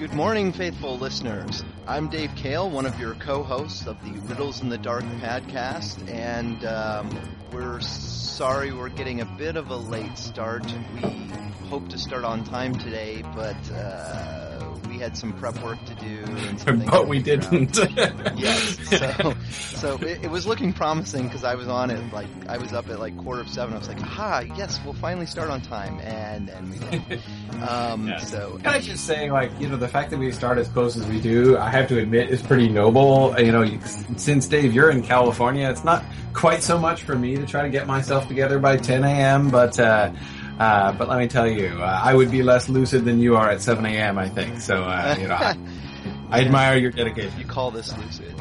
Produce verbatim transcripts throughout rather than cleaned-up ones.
Good morning, faithful listeners. I'm Dave Kale, one of your co-hosts of the Riddles in the Dark podcast, and um, we're sorry we're getting a bit of a late start. We hope to start on time today, but uh, we had some prep work to do. And some but we didn't. Yes, so so it, it was looking promising because I was on it like I was up at like quarter of seven. I was like, aha, yes, we'll finally start on time, and and we did. Um, yeah. So can I just say, like, you know, the fact that we start as close as we do, I have to admit, is pretty noble. You know, since Dave, you're in California, it's not quite so much for me to try to get myself together by ten a.m., but uh, uh, but let me tell you, uh, I would be less lucid than you are at seven a.m., I think. So, uh, you know, I, I admire your dedication. You call this lucid.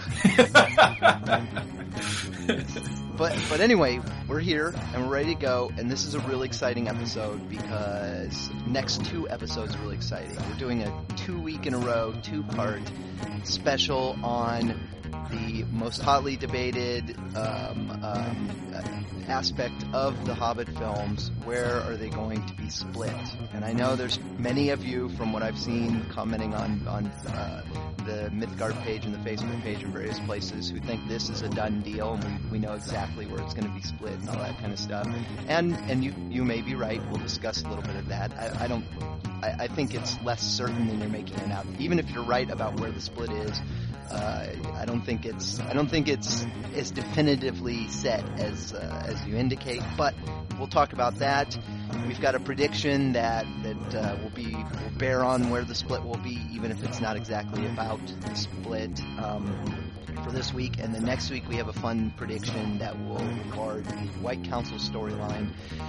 But but anyway, we're here and we're ready to go, and this is a really exciting episode because next two episodes are really exciting. We're doing a two week in a row, two part special on the most hotly debated um, um, aspect of the Hobbit films. Where are they going to be split? And I know there's many of you, from what I've seen, commenting on on uh, the Mythgard page and the Facebook page and various places, who think this is a done deal and we, we know exactly where it's going to be split and all that kind of stuff. And and you you may be right. We'll discuss a little bit of that. I, I don't. I, I think it's less certain than you're making it out. Even if you're right about where the split is, uh, I don't think it's I don't think it's as definitively set as uh, as you indicate. But we'll talk about that. We've got a prediction that that uh, will be will bear on where the split will be, even if it's not exactly about the split um, for this week. And then next week we have a fun prediction that will regard the White Council storyline.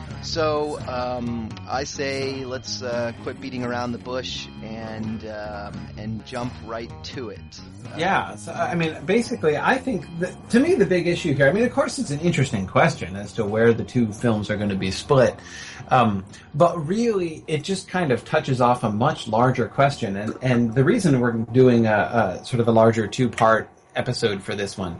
So um, I say let's uh, quit beating around the bush and um, and jump right to it. Uh, yeah, so, I mean, basically, I think that, to me, the big issue here, I mean, of course, it's an interesting question as to where the two films are going to be split. Um, but really, it just kind of touches off a much larger question. And, and the reason we're doing a, a sort of a larger two-part episode for this one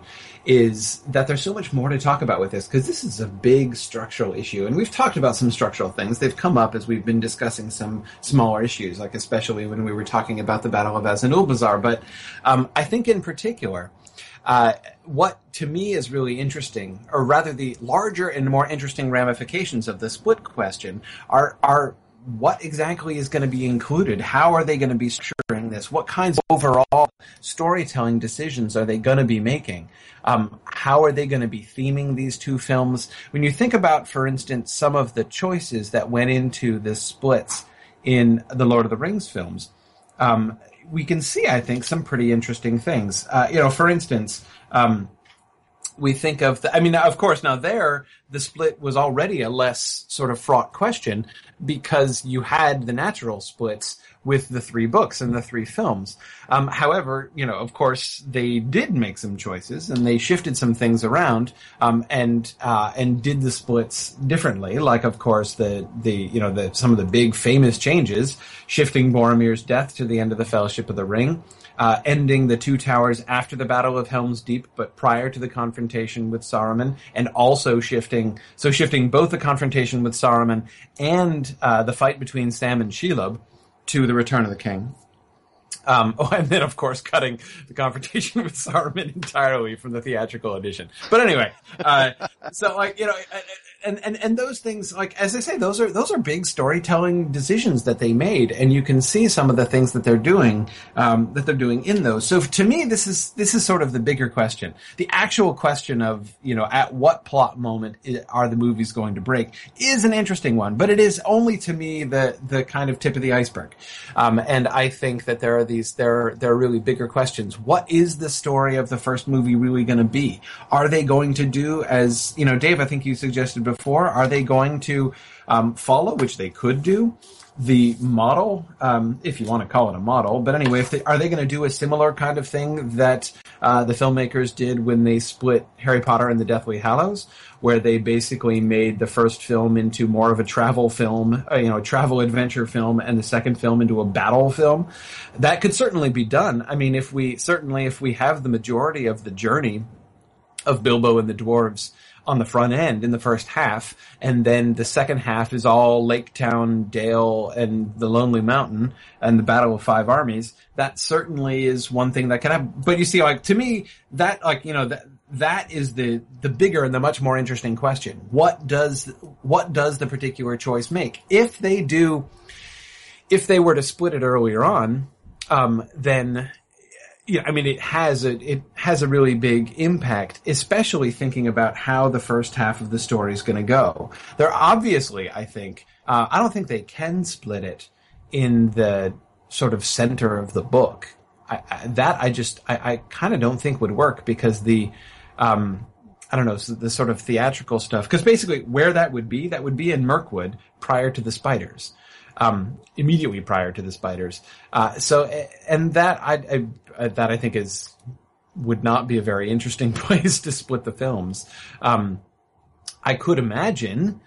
is that there's so much more to talk about with this, because this is a big structural issue. And we've talked about some structural things. They've come up as we've been discussing some smaller issues, like especially when we were talking about the Battle of Azanulbazar. But um, I think in particular, Uh, what to me is really interesting, or rather the larger and more interesting ramifications of the split question, are are what exactly is going to be included? How are they going to be structuring this? What kinds of overall storytelling decisions are they going to be making? Um, how are they going to be theming these two films? When you think about, for instance, some of the choices that went into the splits in the Lord of the Rings films, um, we can see, I think, some pretty interesting things. Uh, you know, for instance, um, we think of, the, I mean, of course, now there, the split was already a less sort of fraught question because you had the natural splits with the three books and the three films. Um, however, you know, of course, they did make some choices and they shifted some things around, um, and, uh, and did the splits differently. Like, of course, the, the, you know, the, some of the big famous changes, shifting Boromir's death to the end of the Fellowship of the Ring, uh, ending the Two Towers after the Battle of Helm's Deep, but prior to the confrontation with Saruman, and also shifting, so shifting both the confrontation with Saruman and, uh, the fight between Sam and Shelob to the Return of the King. Um, oh, and then, of course, cutting the confrontation with Saruman entirely from the theatrical edition. But anyway, uh, so, like, you know, and, and, and those things, like, as I say, those are, those are big storytelling decisions that they made, and you can see some of the things that they're doing, um, that they're doing in those. So to me, this is, this is sort of the bigger question. The actual question of, you know, at what plot moment are the movies going to break is an interesting one, but it is only, to me, the, the kind of tip of the iceberg. Um, and I think that there are these, there are, there are really bigger questions. What is the story of the first movie really going to be? Are they going to do, as, you know, Dave, I think you suggested before, are they going to um, follow, which they could do, the model, um, if you want to call it a model, but anyway, if they, are they going to do a similar kind of thing that uh, the filmmakers did when they split Harry Potter and the Deathly Hallows, where they basically made the first film into more of a travel film, uh, you know, a travel adventure film, and the second film into a battle film? That could certainly be done. I mean, if we, certainly if we have the majority of the journey of Bilbo and the dwarves on the front end in the first half, and then the second half is all Lake Town, Dale, and the Lonely Mountain, and the Battle of Five Armies. That certainly is one thing that can happen. But you see, like, to me, that, like, you know, that, that is the, the bigger and the much more interesting question. What does, what does the particular choice make? If they do, if they were to split it earlier on, um, then, yeah, I mean, it has a, it has a really big impact, especially thinking about how the first half of the story is going to go. They're obviously, I think, uh, I don't think they can split it in the sort of center of the book. I, I, that I just, I, I kind of don't think would work because the, um, I don't know, the sort of theatrical stuff, because basically where that would be, that would be in Mirkwood prior to the spiders. Um, immediately prior to the spiders. Uh, so, and that I, I, that I think is, would not be a very interesting place to split the films. Um, I could imagine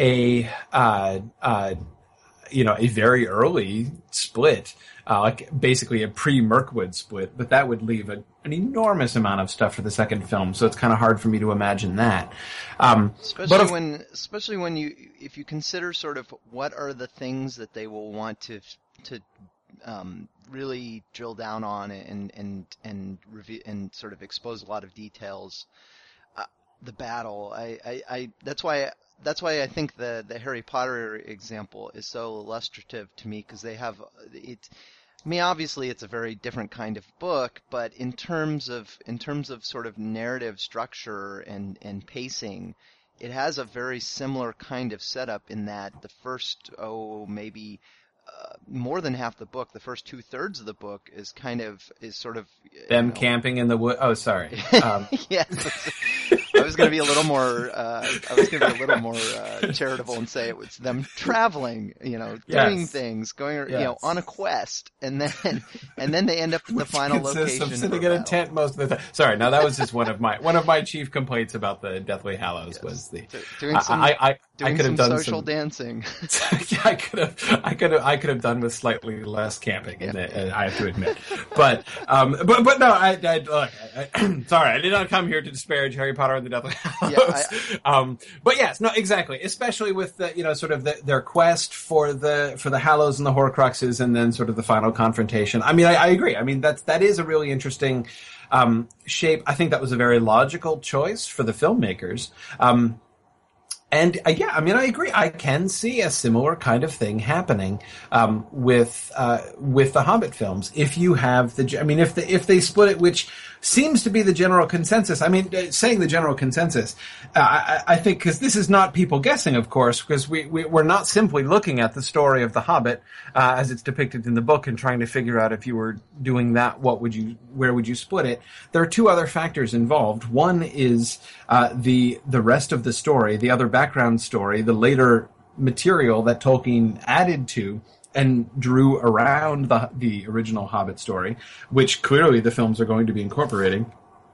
a, uh, uh, you know, a very early split, uh, like basically a pre-Mirkwood split, but that would leave a, an enormous amount of stuff for the second film, so it's kind of hard for me to imagine that. Um, especially but if, when, especially when you, if you consider sort of what are the things that they will want to, to, um, really drill down on and, and, and review, and sort of expose a lot of details. Uh, the battle, I, I, I, that's why, that's why I think the, the Harry Potter example is so illustrative to me, because they have, it, I mean, obviously it's a very different kind of book, but in terms of, in terms of sort of narrative structure and, and pacing, it has a very similar kind of setup in that the first, oh, maybe, uh, more than half the book, the first two thirds of the book is kind of, is sort of... Them you know, camping in the wood. Oh, sorry. Um. Yes. I was going to be a little more, uh, I was going to be a little more, uh, charitable and say it was them traveling, you know, doing yes. things, going, yes. you know, on a quest, and then, and then they end up at the final location. Of sitting in a tent most of the time. Sorry, now that was just one of my, one of my chief complaints about the Deathly Hallows yes. was the, doing some, I, I, I, doing I could some have done social some, dancing. I could have, I could have, I could have done with slightly less camping, yeah. and I have to admit. But, um, but, but no, I, I look, I, I, sorry, I did not come here to disparage Harry Potter and the Deathly Hallows. Yeah, I, um, but yes, no, exactly. Especially with the, you know, sort of the, their quest for the, for the Hallows and the Horcruxes, and then sort of the final confrontation. I mean, I, I agree. I mean, that's, that is a really interesting, um, shape. I think that was a very logical choice for the filmmakers. Um, And uh, yeah, I mean, I agree. I can see a similar kind of thing happening um, with uh, with the Hobbit films. If you have the, I mean, if the if they split it, which seems to be the general consensus. I mean, uh, saying the general consensus, uh, I, I think, because this is not people guessing, of course, because we, we we're not simply looking at the story of the Hobbit uh, as it's depicted in the book and trying to figure out if you were doing that, what would you, where would you split it? There are two other factors involved. One is uh, the the rest of the story, the other background story, the later material that Tolkien added to and drew around the the original Hobbit story, which clearly the films are going to be incorporating.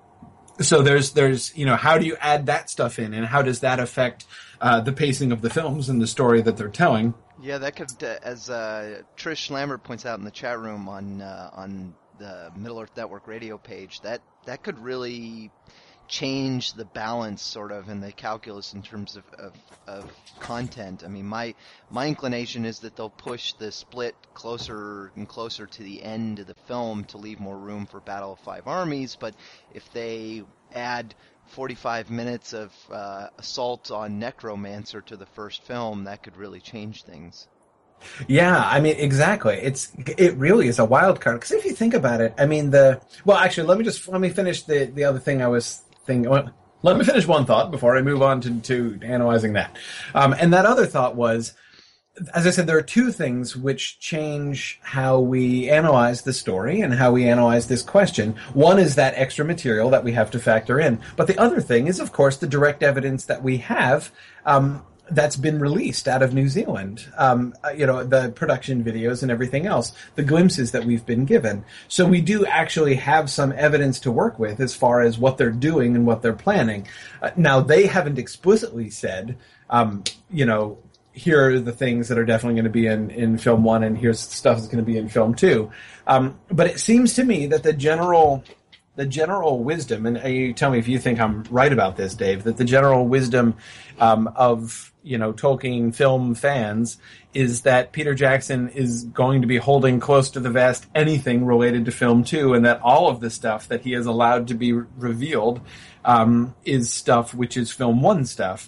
So there's there's you know, how do you add that stuff in, and how does that affect uh, the pacing of the films and the story that they're telling? Yeah, that could, uh, as uh, Trish Lambert points out in the chat room on uh, on the Middle Earth Network radio page, that that could really change the balance sort of in the calculus in terms of, of, of content. I mean, my my inclination is that they'll push the split closer and closer to the end of the film to leave more room for Battle of Five Armies, but if they add forty-five minutes of uh, assault on Necromancer to the first film, that could really change things. Yeah, I mean, exactly. It's it really is a wild card, because if you think about it, I mean, the well, actually, let me just let me finish the the other thing I was thinking. Well, let me finish one thought before I move on to to analyzing that. Um, and that other thought was, as I said, there are two things which change how we analyze the story and how we analyze this question. One is that extra material that we have to factor in, but the other thing is, of course, the direct evidence that we have. Um, that's been released out of New Zealand. Um, you know, the production videos and everything else, the glimpses that we've been given. So we do actually have some evidence to work with as far as what they're doing and what they're planning. Uh, now, they haven't explicitly said, um, you know, here are the things that are definitely going to be in, in film one, and here's stuff that's going to be in film two. Um, but it seems to me that the general the general wisdom, and you tell me if you think I'm right about this, Dave, that the general wisdom um, of, you know, Tolkien film fans is that Peter Jackson is going to be holding close to the vest anything related to film two, and that all of the stuff that he has allowed to be re- revealed um, is stuff which is film one stuff.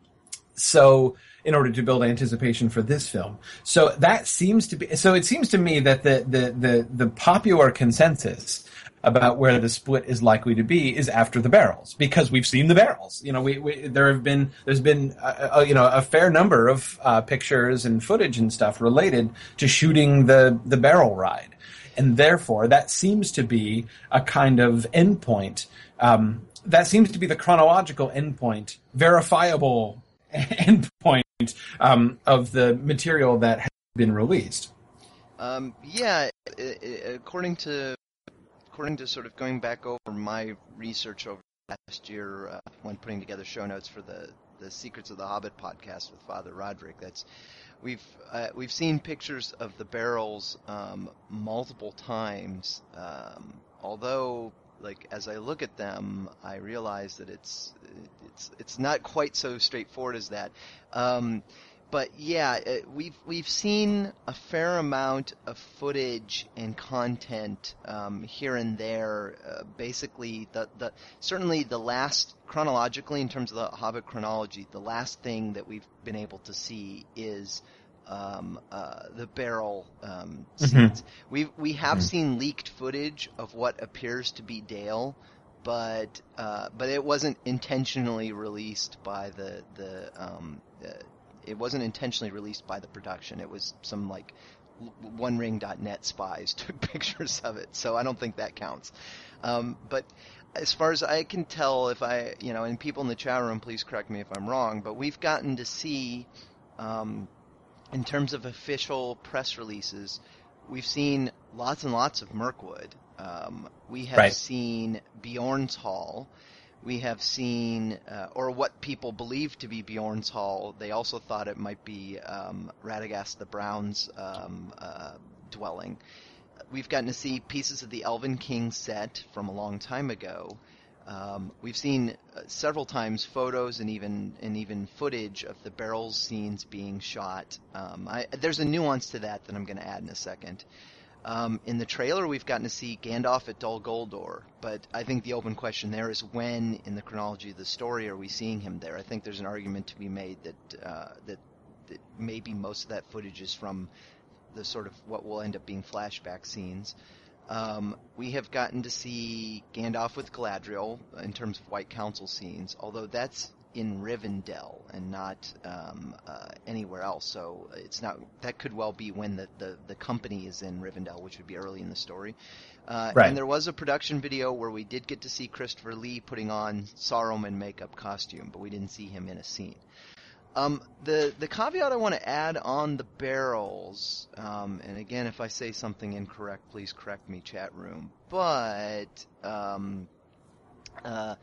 So, in order to build anticipation for this film. So that seems to be, so it seems to me that the, the, the, the popular consensus about where the split is likely to be is after the barrels, because we've seen the barrels. You know, we, we there have been, there's been, a, a, you know, a fair number of uh, pictures and footage and stuff related to shooting the, the barrel ride. And therefore, that seems to be a kind of endpoint. Um, that seems to be the chronological endpoint, verifiable endpoint um, of the material that has been released. Um, yeah, it, it, according to according to sort of going back over my research over last year uh, when putting together show notes for the, the Secrets of the Hobbit podcast with Father Roderick, that's we've uh, we've seen pictures of the barrels um, multiple times. Um, although, like as I look at them, I realize that it's it's it's not quite so straightforward as that. Um, But yeah, it, we've we've seen a fair amount of footage and content um, here and there. Uh, basically, the the certainly the last chronologically in terms of the Hobbit chronology, the last thing that we've been able to see is um, uh, the barrel um, scenes. Mm-hmm. We we have mm-hmm. seen leaked footage of what appears to be Dale, but uh, but it wasn't intentionally released by the the. Um, the It wasn't intentionally released by the production. It was some, like, one ring dot net spies took pictures of it, so I don't think that counts. Um, but as far as I can tell, if I, you know, and people in the chat room, please correct me if I'm wrong, but we've gotten to see, um, in terms of official press releases, we've seen lots and lots of Mirkwood. Um, we have right. seen Beorn's Hall. We have seen, uh, or what people believe to be Beorn's Hall. They also thought it might be um, Radagast the Brown's um, uh, dwelling. We've gotten to see pieces of the Elven King set from a long time ago. Um, we've seen uh, several times photos and even and even footage of the barrels scenes being shot. Um, I, there's a nuance to that that I'm going to add in a second. Um, in the trailer, we've gotten to see Gandalf at Dol Guldur, but I think the open question there is when in the chronology of the story are we seeing him there? I think there's an argument to be made that uh, that, that maybe most of that footage is from the sort of what will end up being flashback scenes. Um, we have gotten to see Gandalf with Galadriel in terms of White Council scenes, although that's in Rivendell and not um, uh, anywhere else. So it's not, that could well be when the, the, the company is in Rivendell, which would be early in the story. Uh, right. And there was a production video where we did get to see Christopher Lee putting on Saruman makeup costume, but we didn't see him in a scene. Um, the, the caveat I want to add on the barrels, um, and again, if I say something incorrect, please correct me, chat room, but um, uh,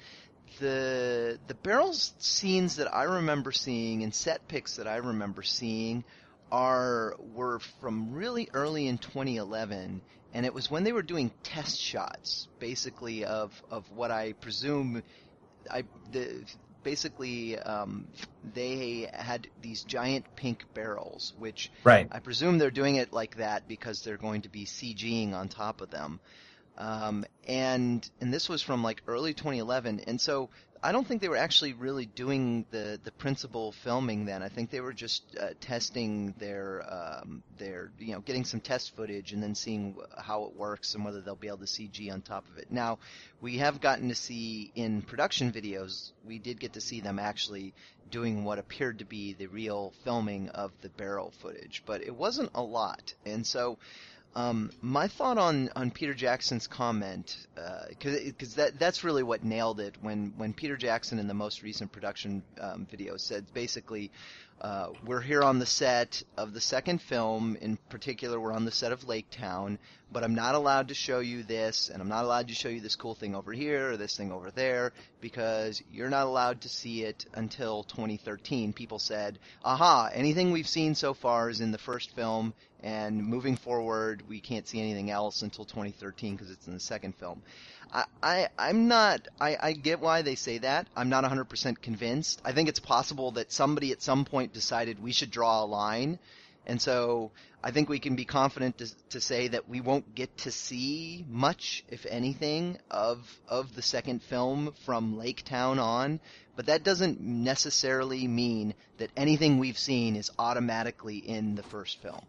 the the barrels scenes that I remember seeing and set pics that I remember seeing are were from really early in twenty eleven, and it was when they were doing test shots, basically of of what I presume I the basically um, they had these giant pink barrels, which right. I presume they're doing it like that because they're going to be CGing on top of them. Um, and and this was from like early twenty eleven, and so I don't think they were actually really doing the, the principal filming then. I think they were just uh, testing their um, their you know getting some test footage and then seeing how it works and whether they'll be able to C G on top of it. Now we have gotten to see in production videos, we did get to see them actually doing what appeared to be the real filming of the barrel footage, but it wasn't a lot, and so. Um, my thought on, on Peter Jackson's comment, because uh, that that's really what nailed it when, when Peter Jackson in the most recent production um, video said basically, uh, we're here on the set of the second film. In particular, we're on the set of Lake Town, but I'm not allowed to show you this, and I'm not allowed to show you this cool thing over here or this thing over there, because you're not allowed to see it until twenty thirteen. People said, aha, anything we've seen so far is in the first film, and moving forward, we can't see anything else until twenty thirteen because it's in the second film. I, I I'm not. I, I get why they say that. I'm not one hundred percent convinced. I think it's possible that somebody at some point decided we should draw a line, and so I think we can be confident to, to say that we won't get to see much, if anything, of of the second film from Lake Town on. But that doesn't necessarily mean that anything we've seen is automatically in the first film.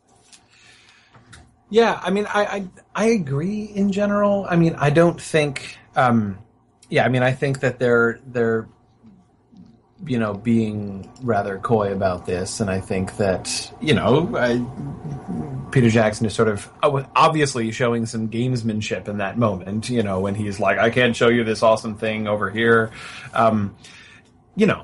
Yeah, I mean, I, I I agree in general. I mean, I don't think. Um, yeah, I mean, I think that they're they're, you know, being rather coy about this, and I think that you know, I, Peter Jackson is sort of obviously showing some gamesmanship in that moment. You know, when he's like, "I can't show you this awesome thing over here," um, you know,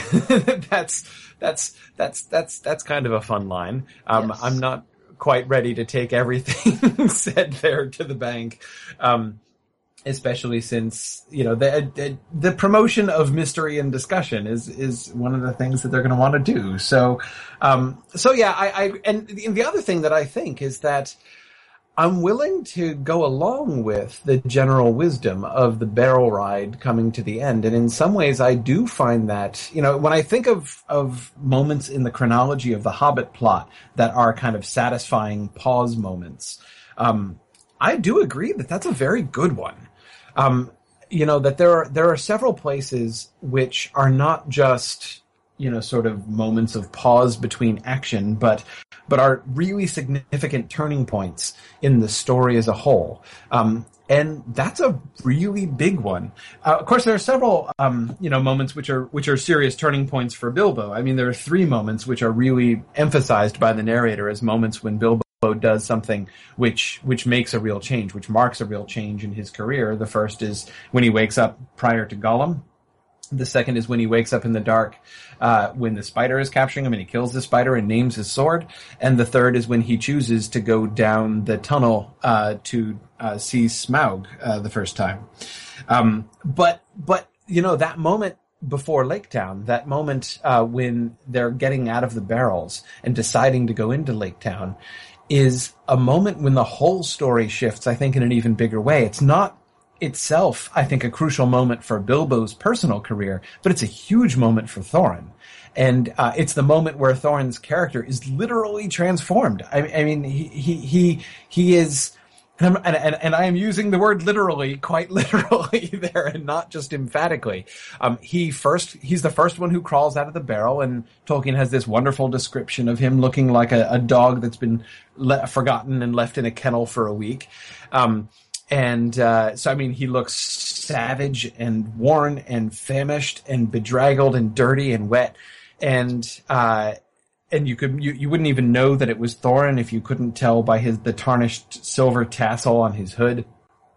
that's that's that's that's that's kind of a fun line. Um, yes. I'm not quite ready to take everything said there to the bank, um, especially since you know the, the the promotion of mystery and discussion is is one of the things that they're going to want to do. So, um, so yeah, I, I and the, and the other thing that I think is that I'm willing to go along with the general wisdom of the barrel ride coming to the end. And in some ways, I do find that, you know, when I think of, of moments in the chronology of the Hobbit plot that are kind of satisfying pause moments, um, I do agree that that's a very good one. Um, you know, that there are, there are several places which are not just, you know, sort of moments of pause between action, but but are really significant turning points in the story as a whole. Um, and that's a really big one. Uh, of course, there are several, um, you know, moments which are which are serious turning points for Bilbo. I mean, there are three moments which are really emphasized by the narrator as moments when Bilbo does something which which makes a real change, which marks a real change in his career. The first is when he wakes up prior to Gollum. The second is when he wakes up in the dark, uh, when the spider is capturing him and he kills the spider and names his sword. And the third is when he chooses to go down the tunnel, uh, to, uh, see Smaug, uh, the first time. Um, but, but, you know, that moment before Lake Town, that moment, uh, when they're getting out of the barrels and deciding to go into Lake Town is a moment when the whole story shifts, I think, in an even bigger way. It's not itself, I think, a crucial moment for Bilbo's personal career, but it's a huge moment for Thorin. And uh, it's the moment where Thorin's character is literally transformed. I, I mean, he he he, he is, and, and, and I am using the word literally, quite literally there, and not just emphatically. Um, he first, he's the first one who crawls out of the barrel, and Tolkien has this wonderful description of him looking like a, a dog that's been le- forgotten and left in a kennel for a week. Um, And, uh, so, I mean, he looks savage and worn and famished and bedraggled and dirty and wet. And, uh, and you could, you, you wouldn't even know that it was Thorin if you couldn't tell by his, the tarnished silver tassel on his hood.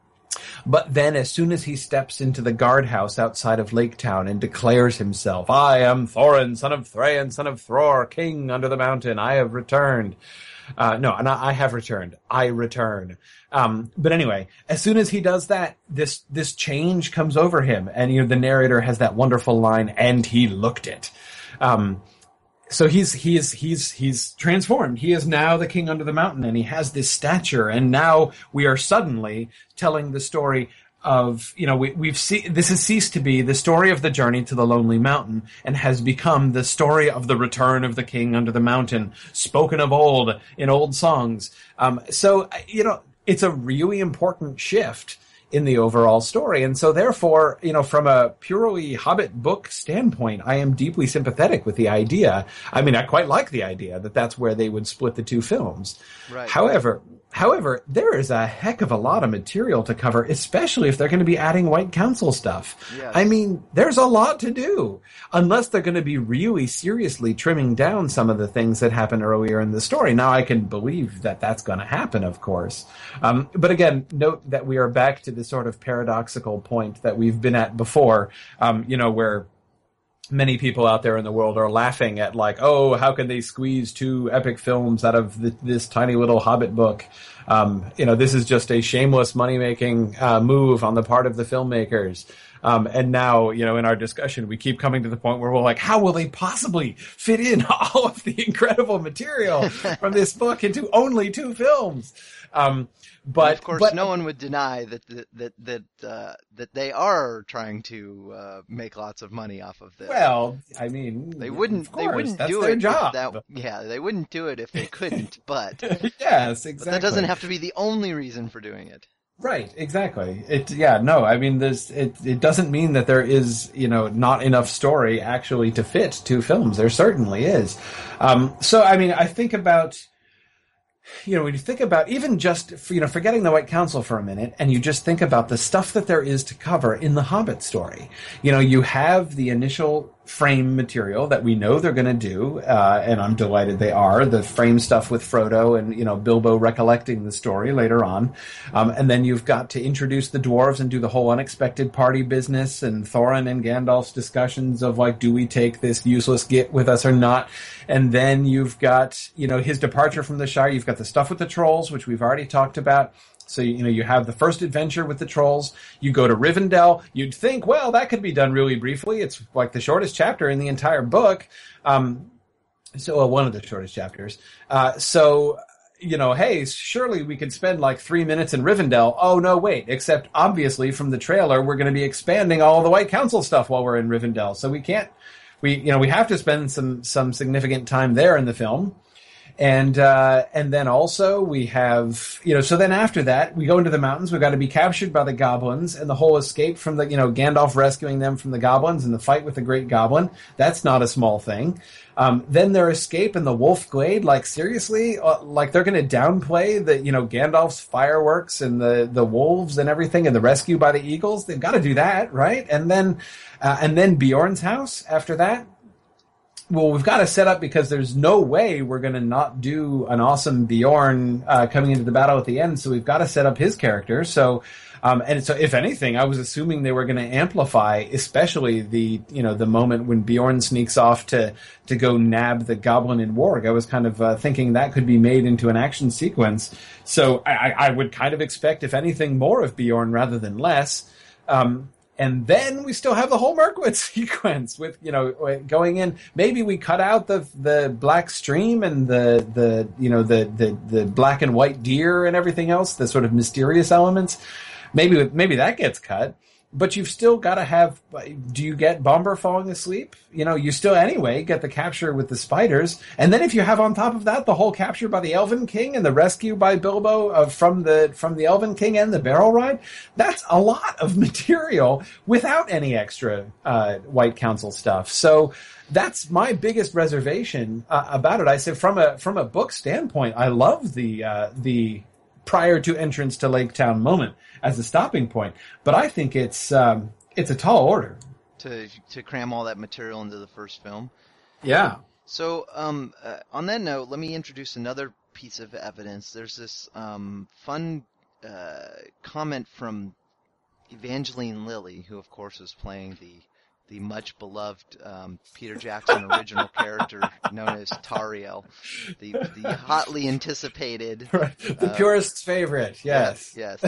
But then as soon as he steps into the guardhouse outside of Lake Town and declares himself, I am Thorin, son of Thrain, son of Thror, king under the mountain, I have returned. Uh, no, not I have returned. I return. Um, but anyway, as soon as he does that, this, this change comes over him. And, you know, the narrator has that wonderful line, and he looked it. Um, so he's, he is, he's, he's transformed. He is now the king under the mountain, and he has this stature. And now we are suddenly telling the story of, you know, we, we've seen, this has ceased to be the story of the journey to the Lonely Mountain and has become the story of the return of the king under the mountain, spoken of old in old songs. Um, so, you know, it's a really important shift in the overall story. And so therefore, you know, from a purely Hobbit book standpoint, I am deeply sympathetic with the idea. I mean, I quite like the idea that that's where they would split the two films. Right. However, However, there is a heck of a lot of material to cover, especially if they're going to be adding White Council stuff. Yes. I mean, there's a lot to do, unless they're going to be really seriously trimming down some of the things that happened earlier in the story. Now, I can believe that that's going to happen, of course. Um, but again, note that we are back to the sort of paradoxical point that we've been at before, um, you know, where many people out there in the world are laughing at, like, oh, how can they squeeze two epic films out of the, this tiny little Hobbit book? Um, you know, this is just a shameless money-making uh, move on the part of the filmmakers. Um, and now, you know, in our discussion, we keep coming to the point where we're like, how will they possibly fit in all of the incredible material from this book into only two films? Um, but and of course, but, no one would deny that that that that, uh, that they are trying to uh, make lots of money off of this. Well, I mean, they wouldn't. Of course, they wouldn't that's do their it. job. If that, yeah, they wouldn't do it if they couldn't. But yes, exactly. But that doesn't have to be the only reason for doing it. Right, exactly. It, yeah, no, I mean, there's, it, it doesn't mean that there is, you know, not enough story actually to fit two films. There certainly is. Um, so, I mean, I think about, you know, when you think about even just, you know, forgetting the White Council for a minute, and you just think about the stuff that there is to cover in the Hobbit story. You know, you have the initial frame material that we know they're going to do, uh, and I'm delighted they are, the frame stuff with Frodo and, you know, Bilbo recollecting the story later on. Um, and then you've got to introduce the dwarves and do the whole unexpected party business, and Thorin and Gandalf's discussions of, like, do we take this useless git with us or not? And then you've got, you know, his departure from the Shire. You've got the stuff with the trolls, which we've already talked about. So, you know, you have the first adventure with the trolls. You go to Rivendell. You'd think, well, that could be done really briefly. It's like the shortest chapter in the entire book. Um, so, well, one of the shortest chapters. Uh, so, you know, hey, surely we could spend like three minutes in Rivendell. Oh, no, wait. Except, obviously, from the trailer, we're going to be expanding all the White Council stuff while we're in Rivendell. So we can't, we, you know, we have to spend some, some significant time there in the film. And, uh, and then also we have, you know, so then after that, we go into the mountains. We've got to be captured by the goblins, and the whole escape from the, you know, Gandalf rescuing them from the goblins and the fight with the Great Goblin. That's not a small thing. Um, then their escape in the Wolf Glade, like seriously, uh, like they're going to downplay the, you know, Gandalf's fireworks and the, the wolves and everything and the rescue by the eagles. They've got to do that, right? And then, uh, and then Bjorn's house after that. Well, we've got to set up, because there's no way we're going to not do an awesome Bjorn uh, coming into the battle at the end. So we've got to set up his character. So, um, and so if anything, I was assuming they were going to amplify, especially the, you know, the moment when Bjorn sneaks off to, to go nab the goblin in Warg. I was kind of uh, thinking that could be made into an action sequence. So I, I would kind of expect, if anything, more of Bjorn rather than less. Um, And then we still have the whole Mirkwood sequence with, you know, going in. Maybe we cut out the the black stream and the, the you know, the, the, the black and white deer and everything else, the sort of mysterious elements. Maybe maybe that gets cut. But you've still got to have, do you get Bombur falling asleep? You know, you still anyway get the capture with the spiders. And then if you have on top of that the whole capture by the Elven King and the rescue by Bilbo uh, from the from the Elven King and the barrel ride, that's a lot of material without any extra uh, White Council stuff. So that's my biggest reservation uh, about it. I said from a from a book standpoint, I love the uh, the prior to entrance to Lake Town moment as a stopping point, but I think it's um, it's a tall order to to cram all that material into the first film. Yeah. So um, uh, on that note, let me introduce another piece of evidence. There's this um, fun uh, comment from Evangeline Lilly, who of course is playing the the much beloved um, Peter Jackson original character known as Tauriel, the the hotly anticipated, right. the uh, purist's favorite. Yes, yes.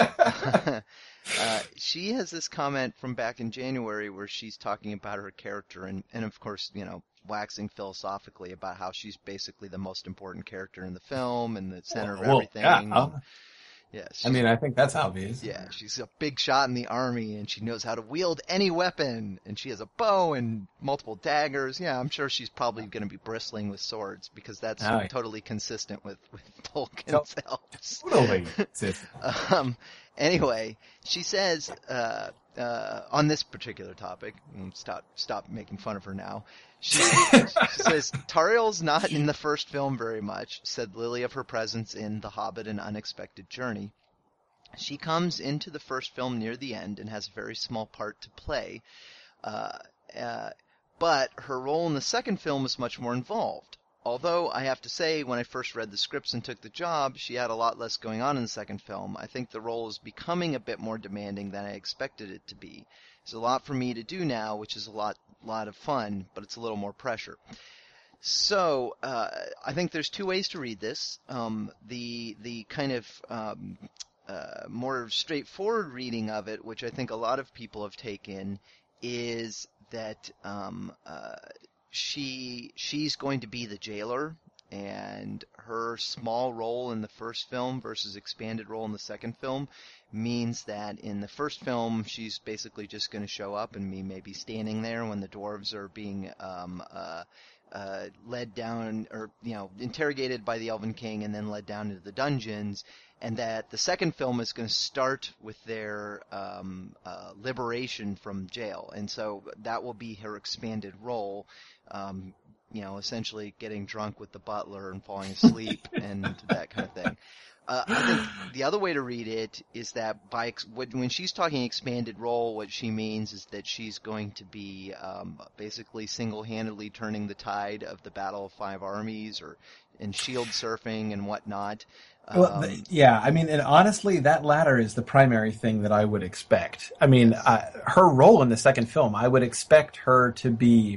yes. uh, she has this comment from back in January where she's talking about her character and and of course, you know, waxing philosophically about how she's basically the most important character in the film and the center well, of everything. Yeah. Yeah, I mean, I think that's obvious. Yeah, she's a big shot in the army, and she knows how to wield any weapon, and she has a bow and multiple daggers. Yeah, I'm sure she's probably going to be bristling with swords, because that's oh, yeah. totally consistent with, with Tolkien's elves. Totally. um, anyway, she says, uh, uh, on this particular topic, stop stop making fun of her now, she, she says, Tauriel's not in the first film very much, said Lily of her presence in The Hobbit: An Unexpected Journey. She comes into the first film near the end and has a very small part to play, uh, uh, but her role in the second film is much more involved. Although, I have to say, when I first read the scripts and took the job, she had a lot less going on in the second film. I think the role is becoming a bit more demanding than I expected it to be. There's a lot for me to do now, which is a lot lot of fun, but it's a little more pressure. So, uh, I think there's two ways to read this. Um, the the kind of um, uh, more straightforward reading of it, which I think a lot of people have taken, is that um, uh, she she's going to be the jailer, and her small role in the first film versus expanded role in the second film means that in the first film she's basically just going to show up and be maybe standing there when the dwarves are being um, uh, uh, led down, or you know, interrogated by the Elven King and then led down into the dungeons, and that the second film is going to start with their um, uh, liberation from jail, and so that will be her expanded role. Um, you know, essentially getting drunk with the butler and falling asleep and that kind of thing. Uh, I think the other way to read it is that by ex- when she's talking expanded role, what she means is that she's going to be um, basically single-handedly turning the tide of the Battle of Five Armies, or in shield surfing and whatnot. Um, well, the, yeah, I mean, and honestly, that latter is the primary thing that I would expect. I mean, uh, her role in the second film, I would expect her to be,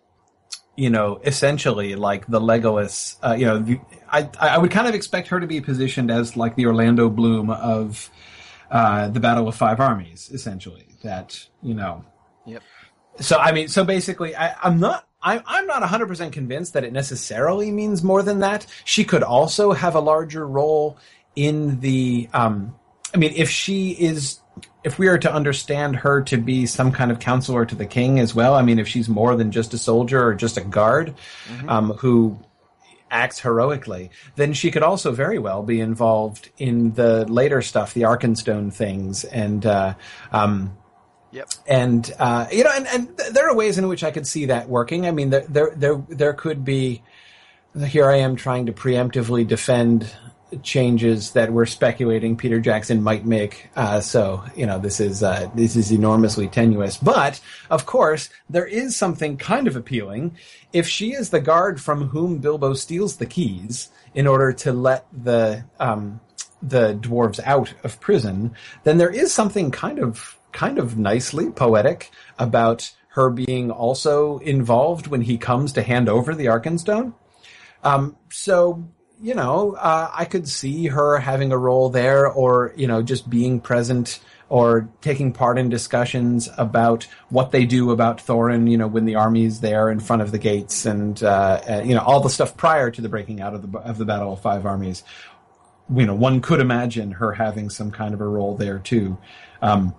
you know, essentially like the Legolas, uh, you know, the, I, I would kind of expect her to be positioned as like the Orlando Bloom of uh, the Battle of Five Armies, essentially. That, you know. Yep. So, I mean, so basically, I, I'm not, I, I'm not one hundred percent convinced that it necessarily means more than that. She could also have a larger role in the, um, I mean, if she is, if we are to understand her to be some kind of counselor to the king as well, I mean, if she's more than just a soldier or just a guard, mm-hmm. um, who acts heroically, then she could also very well be involved in the later stuff, the Arkenstone things, and uh, um, yep, and uh, you know, and, and there are ways in which I could see that working. I mean, there there there, there could be. Here I am trying to preemptively defend changes that we're speculating Peter Jackson might make. Uh, so, you know, this is, uh, this is enormously tenuous. But, of course, there is something kind of appealing. If she is the guard from whom Bilbo steals the keys in order to let the, um, the dwarves out of prison, then there is something kind of, kind of nicely poetic about her being also involved when he comes to hand over the Arkenstone. Um, so, you know, uh, I could see her having a role there, or, you know, just being present or taking part in discussions about what they do about Thorin, you know, when the army's there in front of the gates, and, uh, uh, you know, all the stuff prior to the breaking out of the, of the Battle of Five Armies. You know, one could imagine her having some kind of a role there too. Um,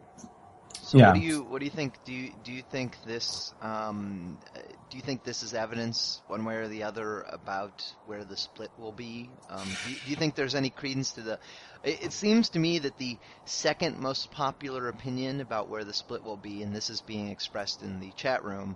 So yeah. what do you what do you think? Do you do you think this um, do you think this is evidence one way or the other about where the split will be? Um, do, you, do you think there's any credence to the? It, it seems to me that the second most popular opinion about where the split will be, and this is being expressed in the chat room,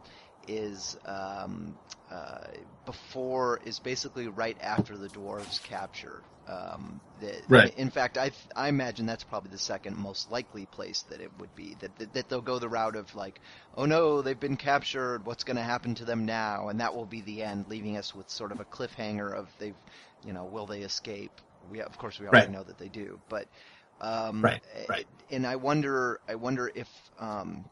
is um, uh, before is basically right after the dwarves capture. Um, the, right. In fact, I I imagine that's probably the second most likely place that it would be. That, that that they'll go the route of like, oh no, they've been captured. What's going to happen to them now? And that will be the end, leaving us with sort of a cliffhanger of they've, you know, will they escape? We of course we already right. know that they do, but um, right, right. And I wonder, I wonder if um,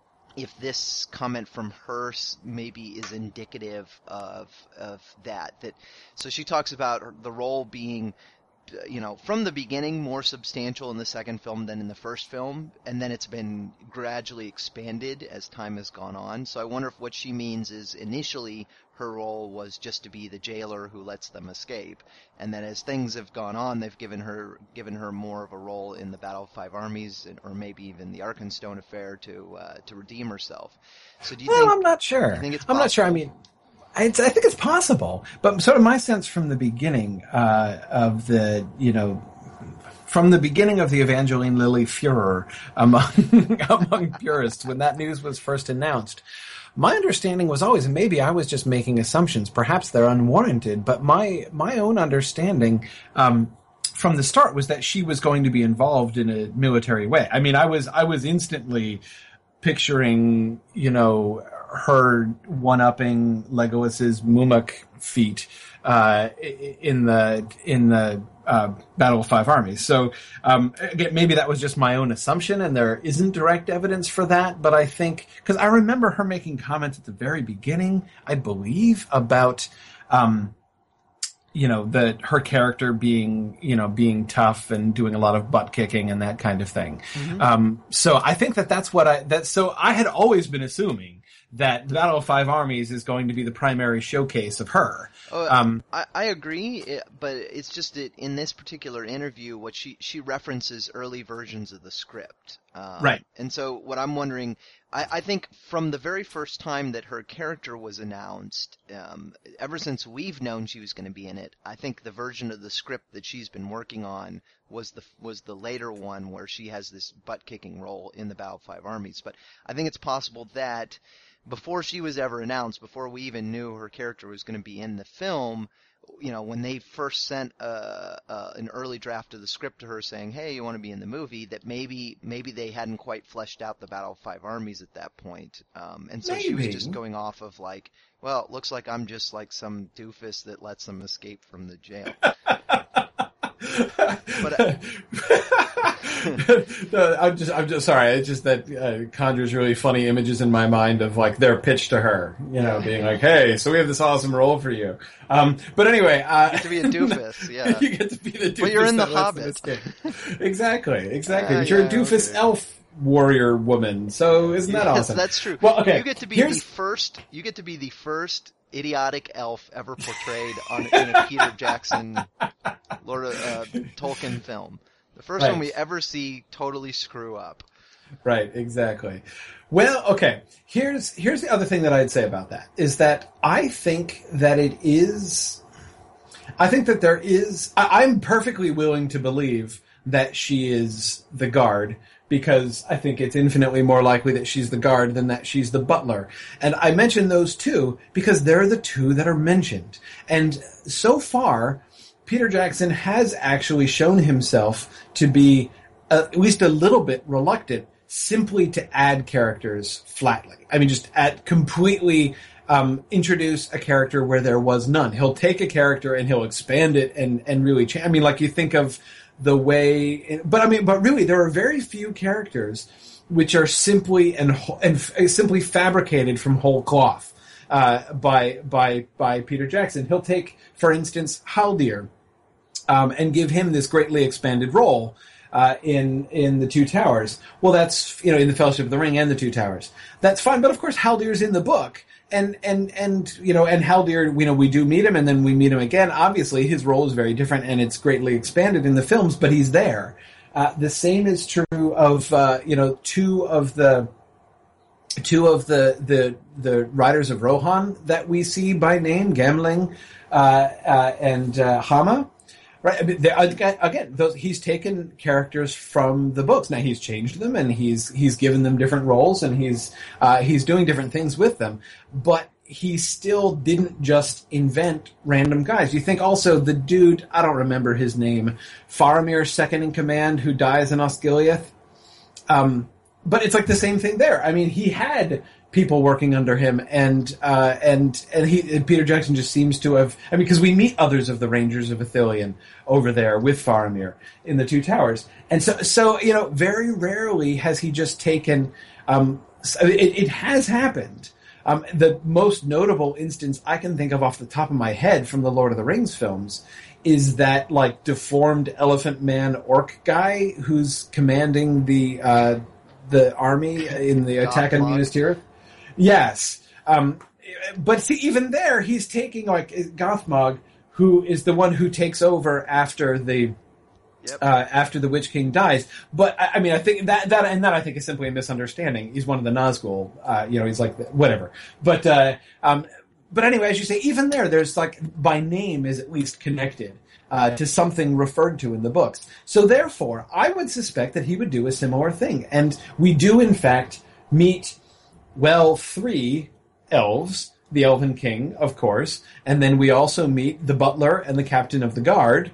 if this comment from her maybe is indicative of of that. That so she talks about the role being, you know, from the beginning more substantial in the second film than in the first film, and then it's been gradually expanded as time has gone on. So I wonder if what she means is initially her role was just to be the jailer who lets them escape, and then as things have gone on, they've given her given her more of a role in the Battle of Five Armies, or maybe even the Arkenstone affair to uh, to redeem herself. So do you well, think? I'm not sure. You think it's I'm not sure. I mean. I, I think it's possible, but sort of my sense from the beginning uh, of the, you know, from the beginning of the Evangeline Lilly furor among among purists when that news was first announced, my understanding was always, and maybe I was just making assumptions, perhaps they're unwarranted, but my my own understanding um, from the start was that she was going to be involved in a military way. I mean, I was I was instantly picturing, you know, her one-upping Legolas's Mumuk feat uh, in the in the uh, Battle of Five Armies. So um, again, maybe that was just my own assumption, and there isn't direct evidence for that. But I think because I remember her making comments at the very beginning, I believe about um, you know, that her character being, you know, being tough and doing a lot of butt kicking and that kind of thing. Mm-hmm. Um, so I think that that's what I, that, so I had always been assuming that the Battle of Five Armies is going to be the primary showcase of her. Oh, um, I, I agree, but it's just that in this particular interview, what she, she references early versions of the script. Um, right. And so what I'm wondering, I, I think from the very first time that her character was announced, um, ever since we've known she was going to be in it, I think the version of the script that she's been working on was the was the later one where she has this butt-kicking role in the Battle of Five Armies. But I think it's possible that before she was ever announced, before we even knew her character was going to be in the film, you know, when they first sent uh, uh, an early draft of the script to her saying, hey, you want to be in the movie, that maybe maybe they hadn't quite fleshed out the Battle of Five Armies at that point. Um, and so maybe. She was just going off of like, well, it looks like I'm just like some doofus that lets them escape from the jail. but uh, no, I'm just, I'm just sorry. It's just that uh, conjures really funny images in my mind of like their pitch to her, you know, being like, "Hey, so we have this awesome role for you." Um, but anyway, uh, you get to be a doofus, yeah. You get to be the doofus. But you're in the Hobbit. exactly, exactly. Uh, but you're yeah, a doofus okay. elf warrior woman. So isn't that yes, awesome? That's true. Well, okay. You get to be Here's... the first. You get to be the first idiotic elf ever portrayed on in a Peter Jackson, Lord of uh, Tolkien film. The first right. one we ever see totally screw up. Right, exactly. Well, okay. Here's here's the other thing that I'd say about that is that I think that it is. I think that there is. I, I'm perfectly willing to believe that she is the guard, because I think it's infinitely more likely that she's the guard than that she's the butler. And I mention those two because they're the two that are mentioned. And so far, Peter Jackson has actually shown himself to be uh, at least a little bit reluctant simply to add characters flatly. I mean, just add completely um, introduce a character where there was none. He'll take a character and he'll expand it and, and really change. I mean, like you think of the way, but I mean, but really, there are very few characters which are simply and and simply fabricated from whole cloth uh, by by by Peter Jackson. He'll take, for instance, Haldir, um, and give him this greatly expanded role uh, in in the Two Towers. Well, that's, you know, in the Fellowship of the Ring and the Two Towers. That's fine, but of course, Haldir's in the book. And, and, and, you know, and Haldir, you know, we do meet him and then we meet him again. Obviously, his role is very different and it's greatly expanded in the films, but he's there. Uh, the same is true of, uh, you know, two of the, two of the, the, the Riders of Rohan that we see by name, Gamling, uh, uh, and, uh, Hama. Right. I mean, again, those, he's taken characters from the books. Now he's changed them, and he's he's given them different roles, and he's uh, he's doing different things with them. But he still didn't just invent random guys. You think also the dude, I don't remember his name, Faramir, second in command, who dies in Osgiliath. Um, but it's like the same thing there. I mean, he had people working under him, and uh, and and he and Peter Jackson just seems to have. I mean, because we meet others of the Rangers of Ithilien over there with Faramir in the Two Towers, and so so you know, very rarely has he just taken. Um, it, it has happened. Um, the most notable instance I can think of off the top of my head from the Lord of the Rings films is that like deformed elephant man orc guy who's commanding the uh, the army in the attack on Minas Tirith. Yes. Um, but see, even there, he's taking, like, Gothmog, who is the one who takes over after the yep. uh, after the Witch King dies. But, I, I mean, I think that, that, and that I think is simply a misunderstanding. He's one of the Nazgul. Uh, you know, he's like, whatever. But, uh, um, but anyway, as you say, even there, there's, like, by name is at least connected uh, to something referred to in the books. So, therefore, I would suspect that he would do a similar thing. And we do, in fact, meet... Well, three elves, the Elven King, of course, and then we also meet the butler and the captain of the guard,